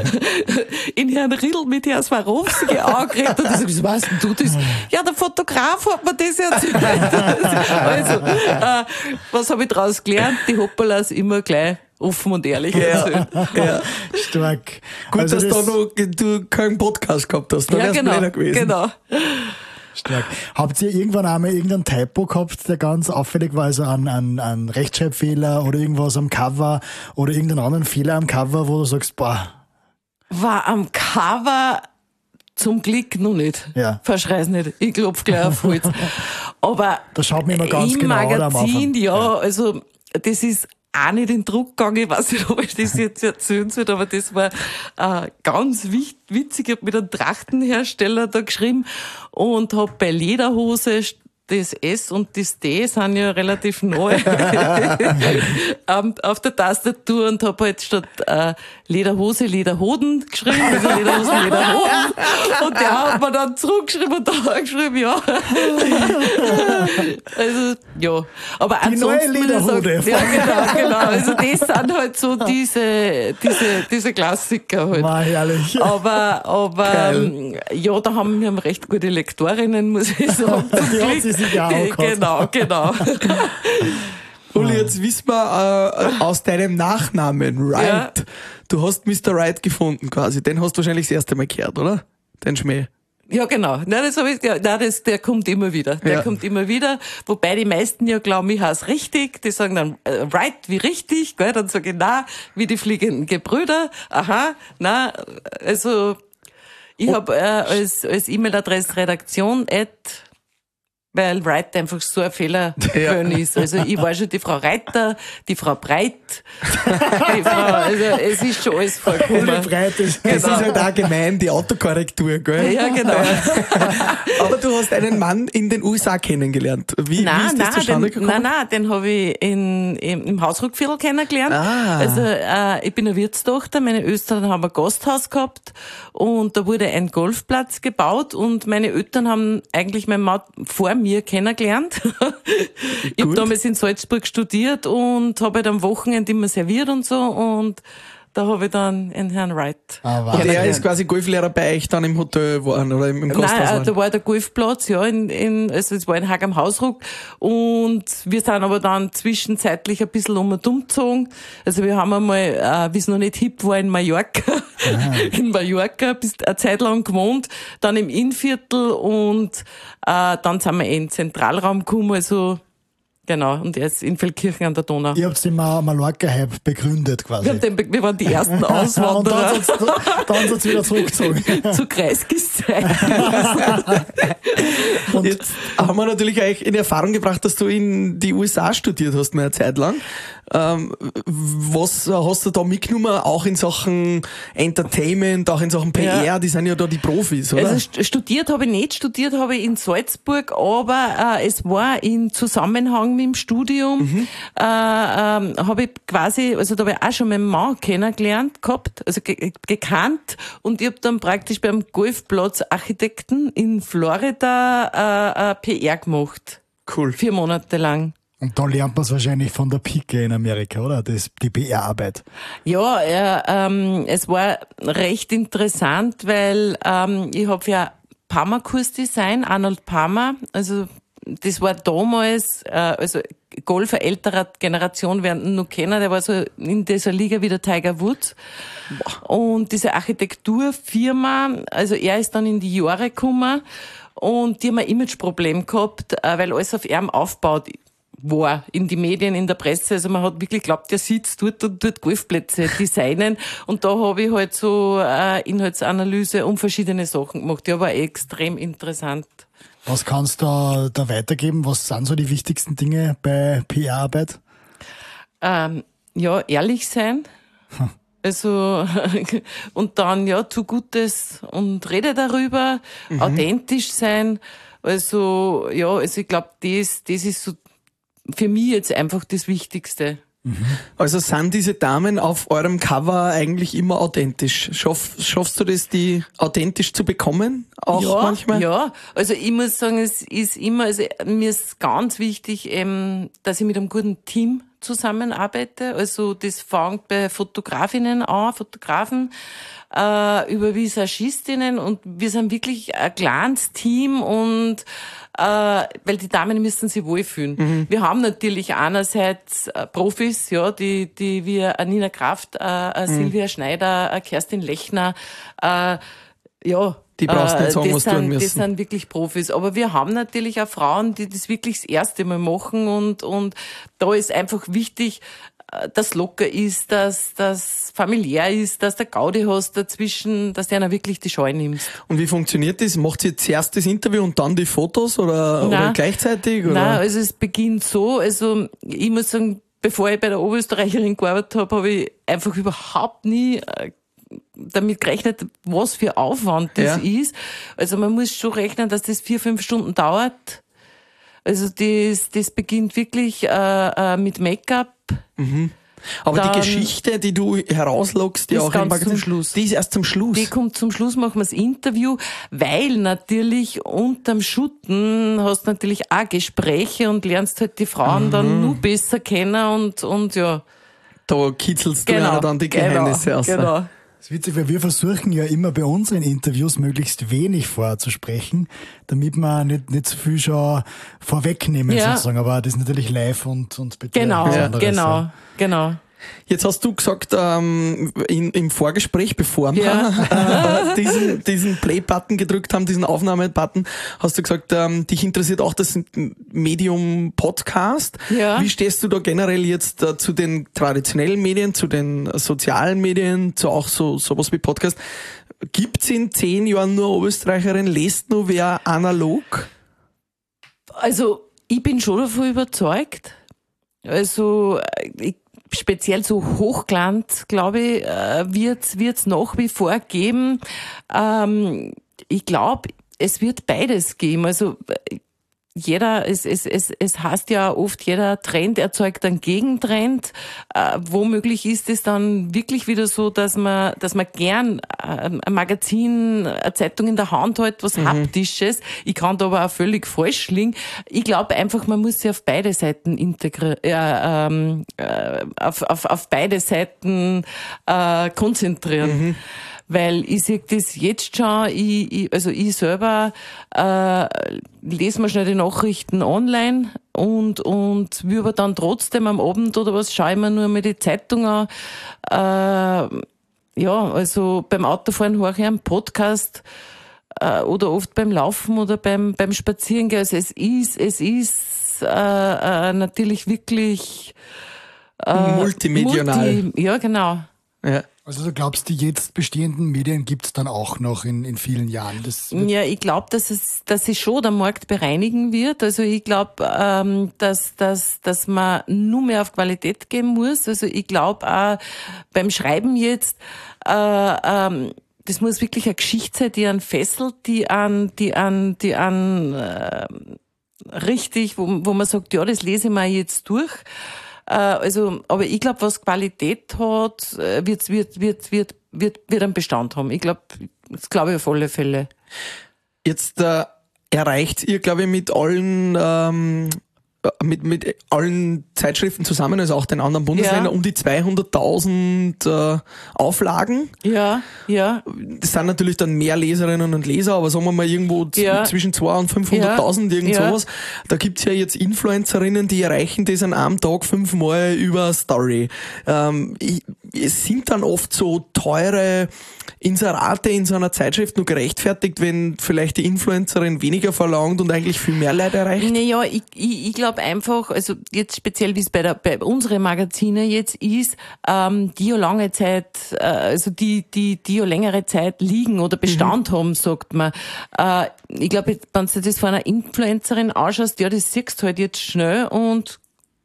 in Herrn Riedl mit Herrn Swarovski angeredet. Und ich sag, was weißt denn du das? Ja, der Fotograf hat mir das erzählt. Also, äh, was habe ich daraus gelernt? Die Hoppalas immer gleich offen und ehrlich erzählen. Ja. Stark. Gut, Also dass das- da noch, du keinen Podcast gehabt hast, dann Ja, wär's genau, blöder gewesen. genau. Stark. Habt ihr irgendwann einmal irgendeinen Typo gehabt, der ganz auffällig war, also an, an, an Rechtschreibfehler oder irgendwas am Cover oder irgendeinen anderen Fehler am Cover, wo du sagst, boah, War am Cover zum Glück noch nicht. Ja. Verschrei's nicht. Ich klopf gleich auf Holz. Aber Das schaut man immer ganz im genau, oder, am Magazin, Anfang? ja, also das ist auch nicht in Druck gegangen. Ich weiß nicht, ob ich das jetzt erzählen soll, aber das war äh, ganz wichtig, witzig. Ich habe mit einem Trachtenhersteller da geschrieben und habe bei Lederhose das S und das D sind ja relativ neu auf der Tastatur und habe halt statt äh, Lederhose, Lederhoden geschrieben, also Lederhosen, Lederhoden. Und der hat mir dann zurückgeschrieben und da hat er geschrieben, ja. Also, ja. Aber Die neue ansonsten, muss ich sagen, Lederhode. ja, genau, genau. Also das sind halt so diese, diese, diese Klassiker halt. War herrlich. Aber, aber, ähm, ja, da haben wir haben recht gute Lektorinnen, muss ich sagen. zum Die hat Glück. sie sicher auch gehabt. Genau, genau. Uli, jetzt wissen wir äh, aus deinem Nachnamen, Wright. Ja. Du hast Mister Wright gefunden quasi. Den hast du wahrscheinlich das erste Mal gehört, oder? Den Schmäh. Ja, genau. Nein, das hab ich, ja, nein, das, der kommt immer wieder. Der Ja. kommt immer wieder. Wobei die meisten ja glauben, ich heiße richtig. Die sagen dann, äh, right wie richtig, gell? Dann sage ich, na, wie die fliegenden Gebrüder. Aha, na, also, ich hab äh, als, als E-Mail-Adresse Redaktion at, weil Wright einfach so ein Fehlerquelle ist. Also ich war schon die Frau Reiter, die Frau Breit, die Frau, also es ist schon alles vorgekommen. Ohne Breite. Das Genau. ist halt auch gemein, die Autokorrektur, gell? Ja, genau. Aber du hast einen Mann in den U S A kennengelernt. Wie, wie Nein, ist das nein, zustande den, gekommen? nein, nein, den habe ich in, im, im Hausruckviertel kennengelernt. Ah. Also äh, ich bin eine Wirtstochter, meine Eltern haben ein Gasthaus gehabt und da wurde ein Golfplatz gebaut und meine Eltern haben eigentlich meine Maut vor mir kennengelernt. Ich habe Gut. damals in Salzburg studiert und habe halt am Wochenende immer serviert und so und da habe ich dann einen Herrn Wright. Ah, Und der Wahnsinn. ist quasi Golflehrer bei euch dann im Hotel geworden oder im, im Gasthaus Nein, äh, waren. da war der Golfplatz, ja, in, in, also es war in Haag am Hausruck und wir sind aber dann zwischenzeitlich ein bisschen um und umgezogen. Also wir haben einmal, äh, wie es noch nicht hip war, in Mallorca, in Mallorca bis eine Zeit lang gewohnt, dann im Innviertel und äh, dann sind wir in den Zentralraum gekommen, also genau, und er ist in Feldkirchen an der Donau. Ihr habt den Ma- Mallorca-Hype begründet quasi. Wir, haben den, wir waren die ersten Und Auswanderer dann sind dann sind's wieder zurückgezogen. zu Kreiskis-Zeit. Und Jetzt haben wir natürlich euch in Erfahrung gebracht, dass du in die U S A studiert hast, mal eine Zeit lang. Ähm, was hast du da mitgenommen, auch in Sachen Entertainment, auch in Sachen P R? Ja. Die sind ja da die Profis, oder? Also st- studiert habe ich nicht, studiert habe ich in Salzburg, aber äh, es war in Zusammenhang mit dem Studium, Mhm. äh, ähm, habe ich quasi, also da habe ich auch schon meinen Mann kennengelernt gehabt, also ge gekannt und ich habe dann praktisch beim Golfplatz Architekten in Florida äh, äh, P R gemacht, Cool. vier Monate lang. Und da lernt man es wahrscheinlich von der Pike in Amerika, oder? Das, die P R-Arbeit. Ja, äh, ähm, es war recht interessant, weil ähm, ich habe ja Parma-Kursdesign, Arnold Parma, also das war damals, äh, also Golfer älterer Generation werden ihn noch kennen, der war so in dieser Liga wie der Tiger Woods. Und diese Architekturfirma, also er ist dann in die Jahre gekommen und die haben ein Imageproblem gehabt, äh, weil alles auf ihm aufbaut war in die Medien, in der Presse. Also man hat wirklich geglaubt, der sitzt dort und dort Golfplätze designen. Und da habe ich halt so äh, Inhaltsanalyse um verschiedene Sachen gemacht. Ja, war extrem interessant. Was kannst du da, da weitergeben? Was sind so die wichtigsten Dinge bei P R-Arbeit? Ähm, ja, ehrlich sein. Also, und dann, ja, tu Gutes und rede darüber, Mhm. authentisch sein. Also, ja, also ich glaube, das, das ist so für mich jetzt einfach das Wichtigste. Also sind diese Damen auf eurem Cover eigentlich immer authentisch? Schaff, schaffst du das, die authentisch zu bekommen? Auch ja, manchmal? Ja, also ich muss sagen, es ist immer, also mir ist ganz wichtig, ähm, dass ich mit einem guten Team zusammenarbeite. Also das fängt bei Fotografinnen an, Fotografen, äh, über Visagistinnen und wir sind wirklich ein kleines Team und äh, weil die Damen müssen sich wohlfühlen. Mhm. Wir haben natürlich einerseits äh, Profis, ja, die die wir äh, Nina Kraft, äh, mhm. Silvia Schneider, äh, Kerstin Lechner, äh, ja, die brauchst nicht sagen, das was sind, tun müssen. Das sind wirklich Profis. Aber wir haben natürlich auch Frauen, die das wirklich das erste Mal machen und, und da ist einfach wichtig, dass locker ist, dass das familiär ist, dass der Gaudi hast dazwischen, dass du einer wirklich die Scheu nimmst. Und wie funktioniert das? Macht ihr zuerst das Interview und dann die Fotos oder, oder gleichzeitig? Oder? Nein, also es beginnt so, also ich muss sagen, bevor ich bei der Oberösterreicherin gearbeitet habe, habe ich einfach überhaupt nie damit gerechnet, was für Aufwand das ja. ist. Also man muss schon rechnen, dass das vier, fünf Stunden dauert. Also das, das beginnt wirklich äh, mit Make-up. Mhm. Aber dann die Geschichte, die du herauslockst, die ist auch ganz im Magazin, zum Schluss. Die ist erst zum Schluss. Die kommt zum Schluss, machen wir das Interview, weil natürlich unterm Shooten hast du natürlich auch Gespräche und lernst halt die Frauen mhm. dann nur besser kennen und, und ja. Da kitzelst genau, du ja dann die Geheimnisse genau, aus. Genau. Das ist witzig, weil wir versuchen ja immer bei unseren Interviews möglichst wenig vorher zu sprechen, damit wir nicht, nicht so viel schon vorwegnehmen ja. sozusagen. Aber das ist natürlich live und, und bitte Genau, was anderes, genau, ja. genau. Jetzt hast du gesagt, ähm, in, im Vorgespräch, bevor wir ja. äh, diesen, diesen Play-Button gedrückt haben, diesen Aufnahme-Button, hast du gesagt, ähm, dich interessiert auch das Medium Podcast. Ja. Wie stehst du da generell jetzt äh, zu den traditionellen Medien, zu den sozialen Medien, zu auch so sowas wie Podcast? Gibt's in zehn Jahren nur Österreicherin? Lest nur wer analog? Also ich bin schon davon überzeugt. Also ich speziell so Hochglanz, glaube ich, wird es nach wie vor geben. Ähm, ich glaube, es wird beides geben. Also jeder, es, es, es, es heißt ja oft, jeder Trend erzeugt einen Gegentrend. Äh, womöglich ist es dann wirklich wieder so, dass man, dass man gern ein Magazin, eine Zeitung in der Hand hat, was mhm. Haptisches. Ich kann da aber auch völlig falsch liegen. Ich glaube einfach, man muss sich auf beide Seiten integrieren, äh, ähm, äh, auf, auf, auf beide Seiten äh, konzentrieren. Mhm. Weil ich sehe das jetzt schon, ich, ich, also ich selber äh, lese mir schnell die Nachrichten online und und will aber dann trotzdem am Abend oder was schaue ich mir nur mal die Zeitung an. Äh, ja, also beim Autofahren höre ich einen Podcast äh, oder oft beim Laufen oder beim beim Spazierengehen. Also es ist es ist äh, äh, natürlich wirklich äh, multimedial. Multi, ja, genau. Ja. Also du glaubst, die jetzt bestehenden Medien gibt's dann auch noch in, in vielen Jahren? Das ja, ich glaube, dass es, dass sich schon der Markt bereinigen wird. Also ich glaube, ähm, dass, dass, dass man nur mehr auf Qualität gehen muss. Also ich glaube auch beim Schreiben jetzt, äh, ähm, das muss wirklich eine Geschichte sein, die einen fesselt, die an, die an, die an äh, richtig, wo, wo man sagt, ja, das lese ich mal jetzt durch. Also, aber ich glaube, was Qualität hat, wird, wird, wird, wird, wird, wird einen Bestand haben. Ich glaube, das glaube ich auf alle Fälle. Jetzt äh, erreicht ihr, glaube ich, mit allen ähm, mit mit allen Zeitschriften zusammen, also auch den anderen Bundesländern, ja. um die zweihunderttausend äh, Auflagen. Ja, ja. Das sind natürlich dann mehr Leserinnen und Leser, aber sagen wir mal irgendwo ja. zwischen zweihunderttausend und fünfhunderttausend, ja. irgend sowas. Da gibt's ja jetzt Influencerinnen, die erreichen das an einem Tag fünfmal über Story. Ähm, ich, es sind dann oft so teure Inserate in so einer Zeitschrift nur gerechtfertigt, wenn vielleicht die Influencerin weniger verlangt und eigentlich viel mehr Leute erreicht? Naja, ich, ich, ich glaube einfach, also jetzt speziell wie es bei, der, bei unseren Magazine jetzt ist, ähm, die ja lange Zeit, äh, also die, die, die ja längere Zeit liegen oder Bestand mhm. haben, sagt man. Äh, ich glaube, wenn du das von einer Influencerin anschaust, ja, das siehst du halt jetzt schnell und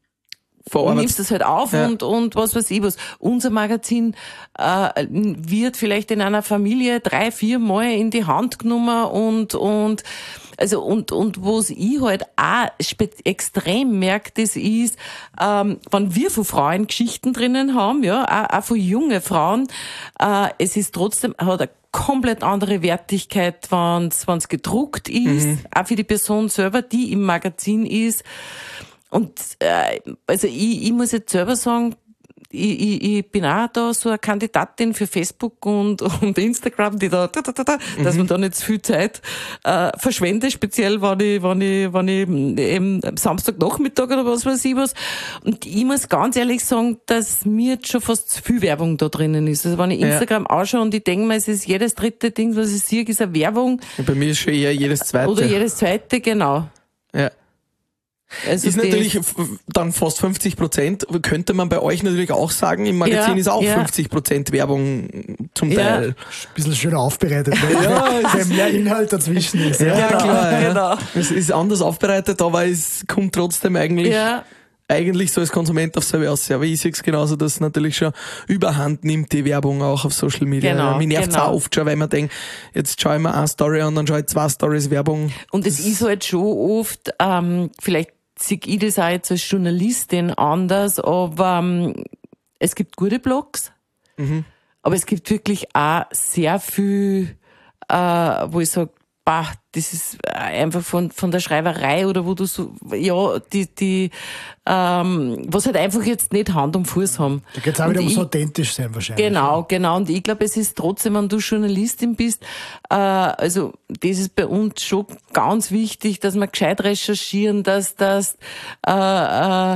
Du nimmst das halt auf ja. und, und was weiß ich was. Unser Magazin äh, wird vielleicht in einer Familie drei, vier Mal in die Hand genommen und, und, also, und, und was ich halt auch extrem merke, das ist, ähm, wenn wir von Frauen Geschichten drinnen haben, ja, auch, auch von jungen Frauen, äh, es ist trotzdem, hat eine komplett andere Wertigkeit, wenn es gedruckt ist, mhm. auch für die Person selber, die im Magazin ist. und äh, also ich, ich muss jetzt selber sagen, Ich, ich, ich bin auch da so eine Kandidatin für Facebook und, und Instagram, die da, da, da, da, da mhm. dass man da nicht zu viel Zeit äh, verschwende, speziell wenn ich, wenn ich, wenn ich eben am Samstagnachmittag oder was weiß ich was. Und ich muss ganz ehrlich sagen, dass mir jetzt schon fast zu viel Werbung da drinnen ist. Also wenn ich Instagram ja. anschaue und ich denke mir, es ist jedes dritte Ding, was ich sehe, ist eine Werbung. Ja, bei mir ist schon eher jedes zweite. Oder jedes zweite, genau. Ja. Also ist natürlich dann fast fünfzig Prozent, könnte man bei euch natürlich auch sagen, im Magazin ja, ist auch ja. fünfzig Prozent Werbung zum Teil. Ja. Ein bisschen schöner aufbereitet, weil ja, weil mehr Inhalt dazwischen ist. Ja, ja genau, klar. Ja. Genau. Es ist anders aufbereitet, aber es kommt trotzdem eigentlich ja. eigentlich so als Konsument aufs selbe aus. Aber ich sehe es genauso, dass es natürlich schon überhand nimmt, die Werbung auch auf Social Media. Genau, ja, mich nervt es genau. auch oft schon, weil man denkt, jetzt schaue ich mir eine Story an, dann schaue ich zwei Stories Werbung. Und es ist halt schon oft, ähm, vielleicht sehe ich das auch jetzt als Journalistin anders, aber ähm, es gibt gute Blogs, mhm. aber es gibt wirklich auch sehr viel, äh, wo ich sage, bah, das ist einfach von von der Schreiberei oder wo du so, ja, die, die ähm, was halt einfach jetzt nicht Hand und Fuß haben. Da geht es auch wieder ums authentisch sein wahrscheinlich. Genau, genau. Und ich glaube, es ist trotzdem, wenn du Journalistin bist, äh, also das ist bei uns schon ganz wichtig, dass wir gescheit recherchieren, dass das äh, äh,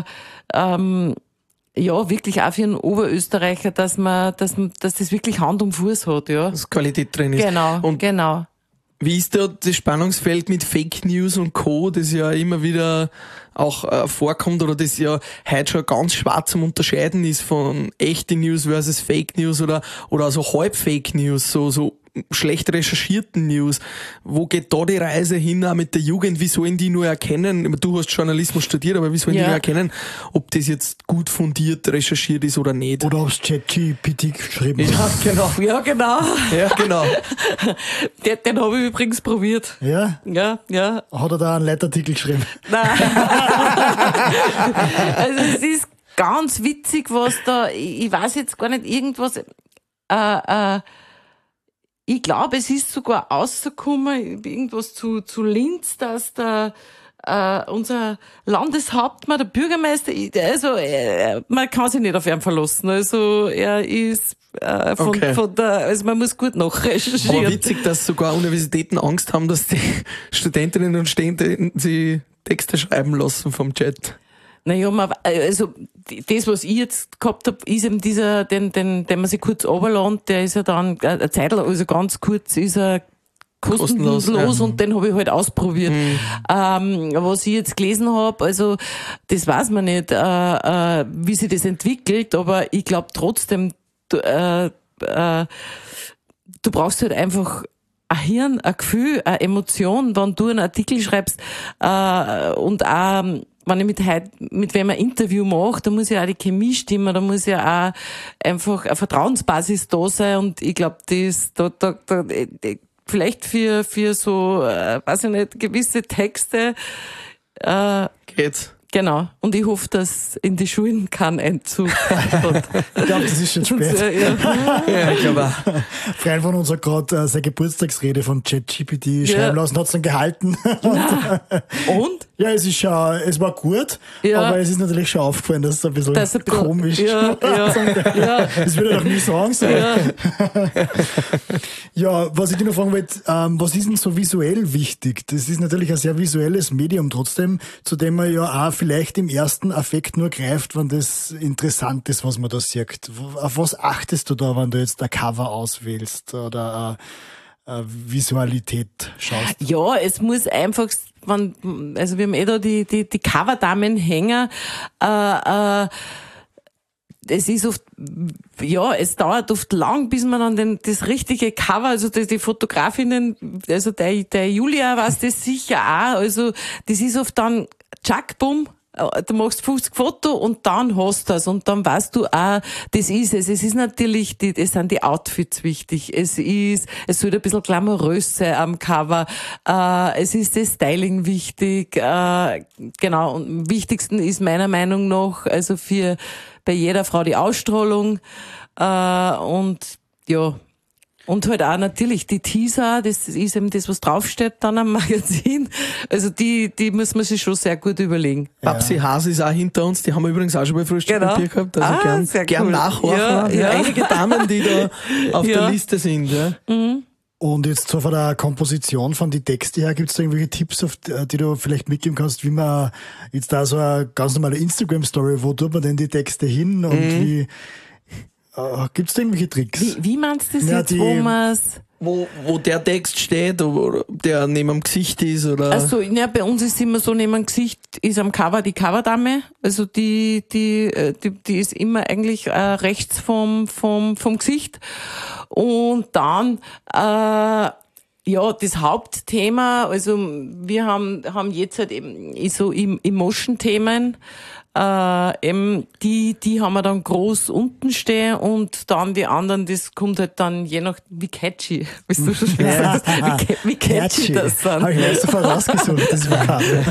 ähm, ja, wirklich auch für einen Oberösterreicher, dass man, dass man, dass das wirklich Hand und Fuß hat, ja. Dass Qualität drin ist. Genau, und genau. Wie ist da das Spannungsfeld mit Fake News und Co., das ja immer wieder auch äh, vorkommt oder das ja heute schon ganz schwarz zum Unterscheiden ist von echte News versus Fake News oder oder so halb Fake News, so so schlecht recherchierten News. Wo geht da die Reise hin auch mit der Jugend? Wie sollen die nur erkennen? Du hast Journalismus studiert, aber wie sollen ja. die nur erkennen, ob das jetzt gut fundiert recherchiert ist oder nicht? Oder ob es ChatGPT geschrieben ist. Ja, genau. Ja, genau. Ja, genau. Den, den habe ich übrigens probiert. Ja? Ja, ja. Hat er da einen Leitartikel geschrieben? Nein. Also es ist ganz witzig, was da, ich weiß jetzt gar nicht, irgendwas, äh, äh, ich glaube, es ist sogar rausgekommen, irgendwas zu, zu Linz, dass der, äh, unser Landeshauptmann, der Bürgermeister, also, äh, man kann sich nicht auf ihn verlassen. Also, er ist, äh, von, okay. von der, also man muss gut nachrecherchieren. Aber witzig, dass sogar Universitäten Angst haben, dass die Studentinnen und Studenten sie Texte schreiben lassen vom Chat. Naja, man, also das, was ich jetzt gehabt habe, ist eben dieser, den, den, den man sich kurz runterlädt, der ist ja dann eine Zeit lang, also ganz kurz ist er kostenlos, kostenlos ja. Und den habe ich halt ausprobiert. Mhm. Ähm, was ich jetzt gelesen habe, also das weiß man nicht, äh, äh, wie sich das entwickelt, aber ich glaube trotzdem, du, äh, äh, du brauchst halt einfach ein Hirn, ein Gefühl, eine Emotion, wenn du einen Artikel schreibst äh, und auch wenn ich mit heut, mit wem ein Interview mache, da muss ja auch die Chemie stimmen, da muss ja auch einfach eine Vertrauensbasis da sein und ich glaube, das, da, da, da, vielleicht für, für so, äh, weiß ich nicht, gewisse Texte, äh, geht's. Genau. Und ich hoffe, dass in die Schulen kein Einzug hat. Ich glaube, das ist schon spät. Ja, ja ich glaube auch. Ein Freund von uns hat gerade äh, seine Geburtstagsrede von ChatGPT ja. schreiben lassen, hat es dann gehalten. Und? Und? Ja, es ist schon, es war gut, ja. aber es ist natürlich schon aufgefallen, dass es ein bisschen, das ein bisschen komisch ist. Ja, ja, ja. Das würde er doch nie sagen. So. Ja. Ja, was ich dir noch fragen wollte, ähm, was ist denn so visuell wichtig? Das ist natürlich ein sehr visuelles Medium trotzdem, zu dem man ja auch vielleicht im ersten Affekt nur greift, wenn das interessant ist, was man da sieht. Auf was achtest du da, wenn du jetzt ein Cover auswählst oder eine, eine Visualität schaust? Ja, es muss einfach, wenn, also wir haben eh da die, die, die Coverdamen hängen, äh, äh, es ist oft, ja, es dauert oft lang, bis man dann den, das richtige Cover, also die, die Fotografinnen, also der, der Julia weiß das sicher auch, also das ist oft dann tschack, bumm, du machst fünfzig Fotos und dann hast du das und dann weißt du auch, das ist es. Es ist natürlich, die, es sind die Outfits wichtig. Es ist, es soll ein bisschen glamourös sein am Cover. Äh, es ist das Styling wichtig. Äh, genau. Und am wichtigsten ist meiner Meinung nach, also für, bei jeder Frau die Ausstrahlung, äh, und, ja. Und halt auch natürlich die Teaser, das ist eben das, was draufsteht dann am Magazin. Also die, die muss man sich schon sehr gut überlegen. Babsi Haas ist auch hinter uns, die haben wir übrigens auch schon bei Frühstück Genau. mit Bier gehabt. Also Ah, gern, sehr gern cool. nachhorchen. Ja, ja. Einige Damen, die da auf Ja. der Liste sind. Ja. Und jetzt so von der Komposition von die Texte her, gibt es da irgendwelche Tipps, auf die, die du vielleicht mitgeben kannst, wie man jetzt da so eine ganz normale Instagram-Story, wo tut man denn die Texte hin und Mhm. wie äh, gibt es da irgendwelche Tricks? Wie, wie meinst du das Ja, jetzt, die- wo man's... Wo, wo der Text steht, oder der neben dem Gesicht ist, oder? Also, ja, bei uns ist immer so, neben dem Gesicht ist am Cover die Coverdame. Also die, die, äh, die, die ist immer eigentlich äh, rechts vom, vom, vom Gesicht. Und dann, äh, ja, das Hauptthema, also wir haben, haben jetzt halt eben so Emotion-Themen, äh, eben die, die haben wir dann groß unten stehen und dann die anderen, das kommt halt dann je nach, wie catchy, wie du schon sagst, wie, ca- wie catchy das dann. Habe ich mir erst vorausgesucht, das Vokabel.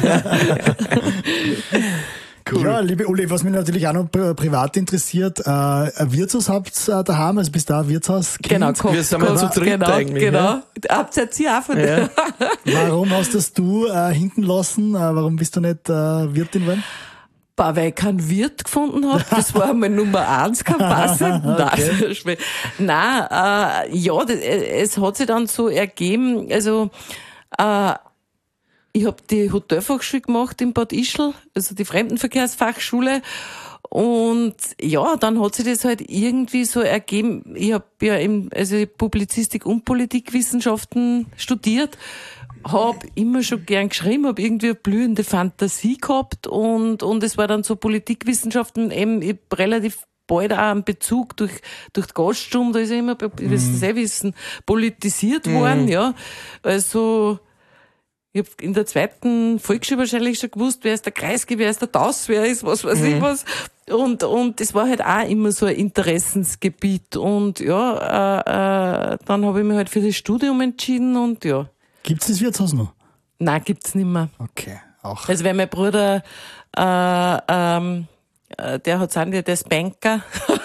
Cool. Ja, liebe Uli, was mich natürlich auch noch pri- privat interessiert, äh, ein Wirtshaus habt ihr äh, daheim, also bist du auch Wirtshaus-Kind? Genau, komm, Wir sind ja zu dritt genau, eigentlich, genau. Habt ihr jetzt hier auch von Ja. Warum hast das du äh, hinten lassen? Äh, warum bist du nicht äh, Wirtin geworden? Bah, weil ich keinen Wirt gefunden habe. Das war meine Nummer eins, kein Passer. Nein, Nein äh, ja, das, es hat sich dann so ergeben, also äh, ich habe die Hotelfachschule gemacht in Bad Ischl, also die Fremdenverkehrsfachschule. Und ja, dann hat sich das halt irgendwie so ergeben. Ich habe ja im, also Publizistik und Politikwissenschaften studiert, habe immer schon gern geschrieben, habe irgendwie eine blühende Fantasie gehabt und und es war dann so Politikwissenschaften eben, ich hab relativ bald auch einen Bezug durch durch die Gaststunde, da ist ja immer, ich will es eh wissen, politisiert worden, ja. Also ich habe in der zweiten Volksschule wahrscheinlich schon gewusst, wer ist der Kreisky, wer ist der Taus, wer ist was weiß ich was. Und und das war halt auch immer so ein Interessensgebiet. Und ja, äh, äh, dann habe ich mich halt für das Studium entschieden und ja. Gibt's das Wirtshaus noch? Nein, gibt's nicht mehr. Okay, auch. Also weil mein Bruder, äh, ähm, äh, der hat sein, der ist Banker.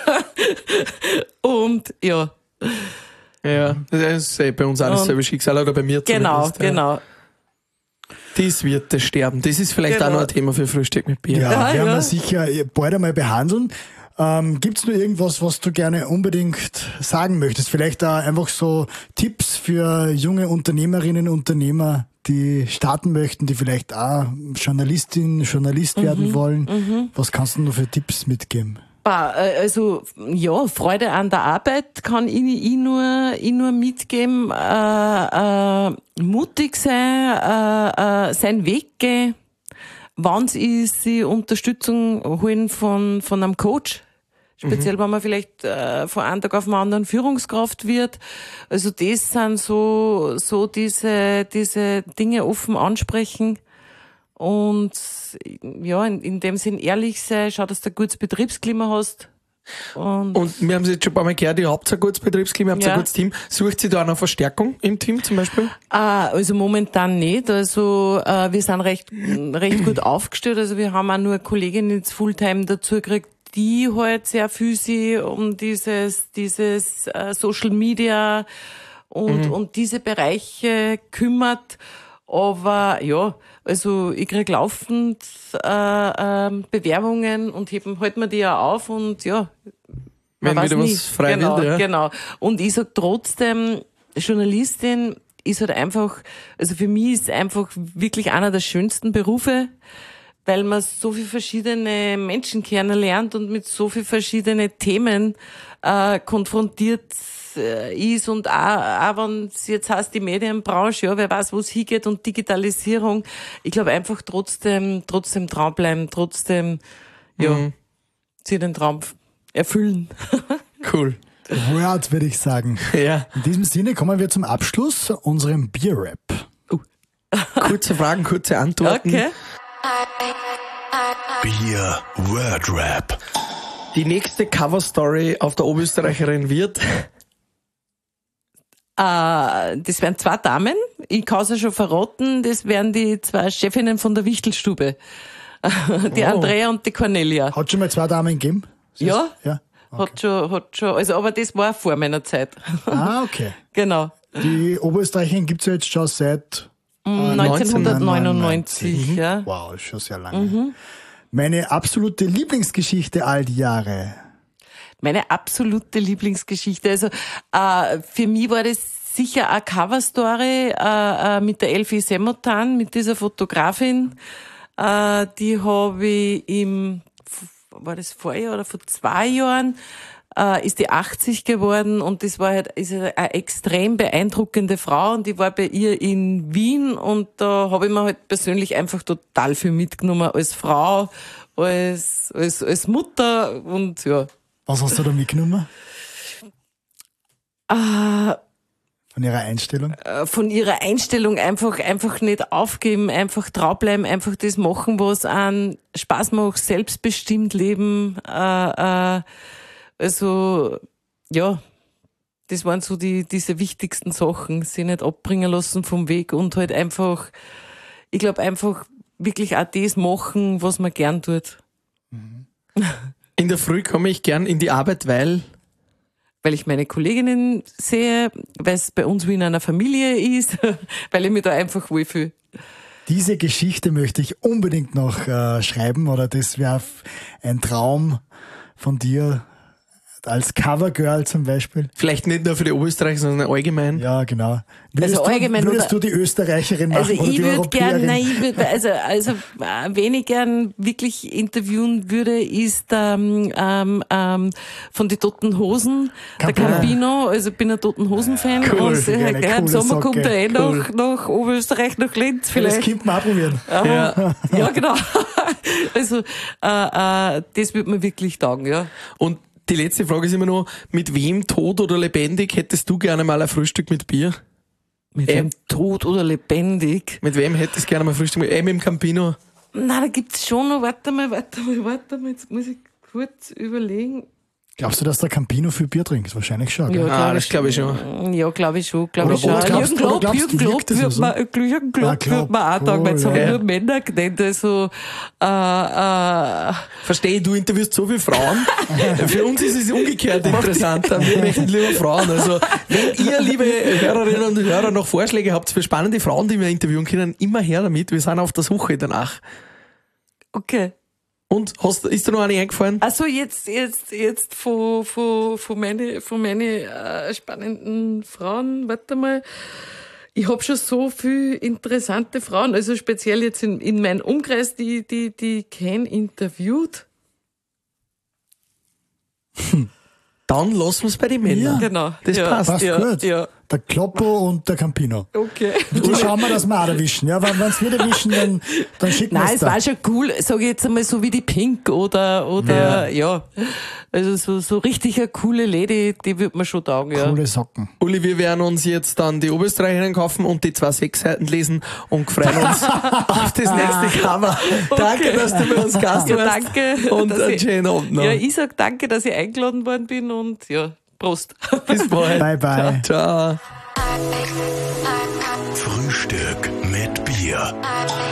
Und ja, Ja, das ist eh bei uns auch dasselbe Schicksal, oder bei mir genau, zumindest. Ja. genau. Das wird das sterben. Das ist vielleicht Genau. auch noch ein Thema für Frühstück mit Bier. Ja, Ja, werden ja. wir sicher bald einmal behandeln. Ähm, Gibt es nur irgendwas, was du gerne unbedingt sagen möchtest? Vielleicht auch einfach so Tipps für junge Unternehmerinnen und Unternehmer, die starten möchten, die vielleicht auch Journalistin, Journalist werden wollen. Was kannst du noch für Tipps mitgeben? Bah, äh, Also, ja, Freude an der Arbeit kann ich, ich, nur, ich nur mitgeben. Äh, äh, mutig sein, äh, äh, seinen Weg gehen. Wann ist sie Unterstützung holen von, von einem Coach? Speziell, wenn man vielleicht äh, von einem Tag auf den anderen Führungskraft wird. Also das sind so, so diese, diese Dinge offen ansprechen. Und ja, in, in dem Sinn ehrlich sein, schau, dass du ein gutes Betriebsklima hast. Und, Und wir haben es jetzt schon ein paar Mal gehört, ihr habt ein gutes Betriebsklima, ihr habt Ja. ein gutes Team. Sucht sie da auch noch Verstärkung im Team zum Beispiel? ah, also momentan nicht. Also äh, wir sind recht, recht gut aufgestellt. Also wir haben auch nur eine Kollegin jetzt Fulltime dazu gekriegt, die halt sehr viel sich um dieses, dieses äh, Social Media und, und diese Bereiche kümmert. Aber ja, also ich krieg laufend äh, ähm, Bewerbungen und heben halt mir die ja auf und ja, man Wenn weiß wieder nie. was frei genau, wird, ja. Genau. Und ich sag trotzdem, Journalistin ist halt einfach, also für mich ist einfach wirklich einer der schönsten Berufe, weil man so viele verschiedene Menschen kennenlernt und mit so vielen verschiedenen Themen äh, konfrontiert äh, ist und auch, auch wenn es jetzt heißt, die Medienbranche, ja, wer weiß, wo es hingeht und Digitalisierung. Ich glaube einfach trotzdem, trotzdem dranbleiben, trotzdem, ja, Mhm. sich den Traum erfüllen. Cool. Word, würde ich sagen. Ja. In diesem Sinne kommen wir zum Abschluss, unserem Bier-Rap. Kurze Fragen, kurze Antworten. Okay. Bier Word Rap. Die nächste Cover-Story auf der Oberösterreicherin wird. Äh, das wären zwei Damen. Ich kann es ja schon verraten, das wären die zwei Chefinnen von der Wichtelstube. Die Oh. Andrea und die Cornelia. Hat schon mal zwei Damen gegeben? Ja. Ja. Hat schon, hat schon, also, aber das war vor meiner Zeit. Ah, okay. Genau. Die Oberösterreicherin gibt's ja jetzt schon seit äh, neunzehnhundertneunundneunzig, ja. Wow, ist schon sehr lange. Mhm. Meine absolute Lieblingsgeschichte all die Jahre. Meine absolute Lieblingsgeschichte. Also äh, für mich war das sicher eine Coverstory äh, äh, mit der Elfie Semotan, mit dieser Fotografin. Äh, die habe ich im, war das Vorjahr oder vor zwei Jahren, äh, ist die achtzig geworden und das war halt ist eine extrem beeindruckende Frau und ich war bei ihr in Wien und da habe ich mir halt persönlich einfach total viel mitgenommen als Frau, als, als, als Mutter und ja. Was hast du da mitgenommen? Äh, Von ihrer Einstellung? Von ihrer Einstellung einfach, einfach nicht aufgeben, einfach draufbleiben, einfach das machen, was an Spaß macht, selbstbestimmt leben, äh, äh, also, ja, das waren so die, diese wichtigsten Sachen, sie nicht abbringen lassen vom Weg und halt einfach, ich glaube einfach wirklich auch das machen, was man gern tut. In der Früh komme ich gern in die Arbeit, weil... Weil ich meine Kolleginnen sehe, weil es bei uns wie in einer Familie ist, weil ich mich da einfach wohlfühle. Diese Geschichte möchte ich unbedingt noch äh, schreiben oder das wäre ein Traum von dir als Covergirl zum Beispiel. Vielleicht nicht nur für die Oberösterreicher, sondern allgemein. Ja, genau. Würdest, also allgemein du, würdest du die Österreicherin machen also oder ich die würde gern, Europäerin? nein, ich würd, also, also wen ich gern wirklich interviewen würde, ist ähm, ähm, ähm, von den Toten Hosen, Campino. der Campino, also ich bin ein Toten Hosen-Fan Cool, und äh, eine gell, im coole Sommer kommt Socke. er eh Cool. nach, nach Oberösterreich, nach Linz Das vielleicht. könnte man auch probieren. Ja, ja genau. Also äh, äh, das würde mir wirklich taugen, ja. Und die letzte Frage ist immer noch, mit wem, tot oder lebendig, hättest du gerne mal ein Frühstück mit Bier? Mit Ähm. wem tot oder lebendig? Mit wem hättest du gerne mal Frühstück mit, äh, mit dem Campino? Na, da gibt's schon noch, warte mal, warte mal, warte mal, jetzt muss ich kurz überlegen. Glaubst du, dass der Campino viel Bier trinkt? Wahrscheinlich schon. Ja, Gell? Ah, das glaube ich schon. Ja, glaube ich schon, glaube Oder ich schon. was glaubst Jürgen du, oder Klopp, glaubst du, Jürgen Klopp wirkt das wird so? man, Jürgen Ja, Klopp wird man auch Klopp, sagen, weil jetzt cool, habe ich ja. nur Männer genannt, also, äh, äh, Verstehe, du interviewst so viele Frauen. Für uns ist es umgekehrt interessanter. Wir möchten lieber Frauen. Also, wenn ihr, liebe Hörerinnen und Hörer, noch Vorschläge habt für spannende Frauen, die wir interviewen können, immer her damit. Wir sind auf der Suche danach. okay. Und hast, ist dir noch eine eingefallen? Also jetzt, jetzt, jetzt von, von, von meine, von meine äh, spannenden Frauen, warte mal. Ich habe schon so viel interessante Frauen, also speziell jetzt in, in meinem Umkreis, die, die, die ich kenn, interviewt. Dann lassen wir es bei den Männern. Genau. Das ja, passt. Passt ja, gut. Ja. Der Kloppo und der Campino. Okay. Die schauen wir, dass wir auch erwischen. Ja, wenn wir es wieder erwischen, dann, dann schicken wir Nein, es es da. war schon cool, sage ich jetzt einmal, so wie die Pink oder, oder, ja. Also so, so richtig eine coole Lady, die wird mir schon taugen, ja. Coole Socken. Uli, wir werden uns jetzt dann die Oberösterreicherinnen kaufen und die zwei Sechsseiten lesen und freuen uns auf das nächste Cover. Danke, dass du bei uns Gast Ja, warst. danke. Und dass einen ich- schönen Abend noch. Ja, ich sag danke, dass ich eingeladen worden bin und ja, Prost. Bis bald. Bye, bye. Ciao. Frühstück mit Bier.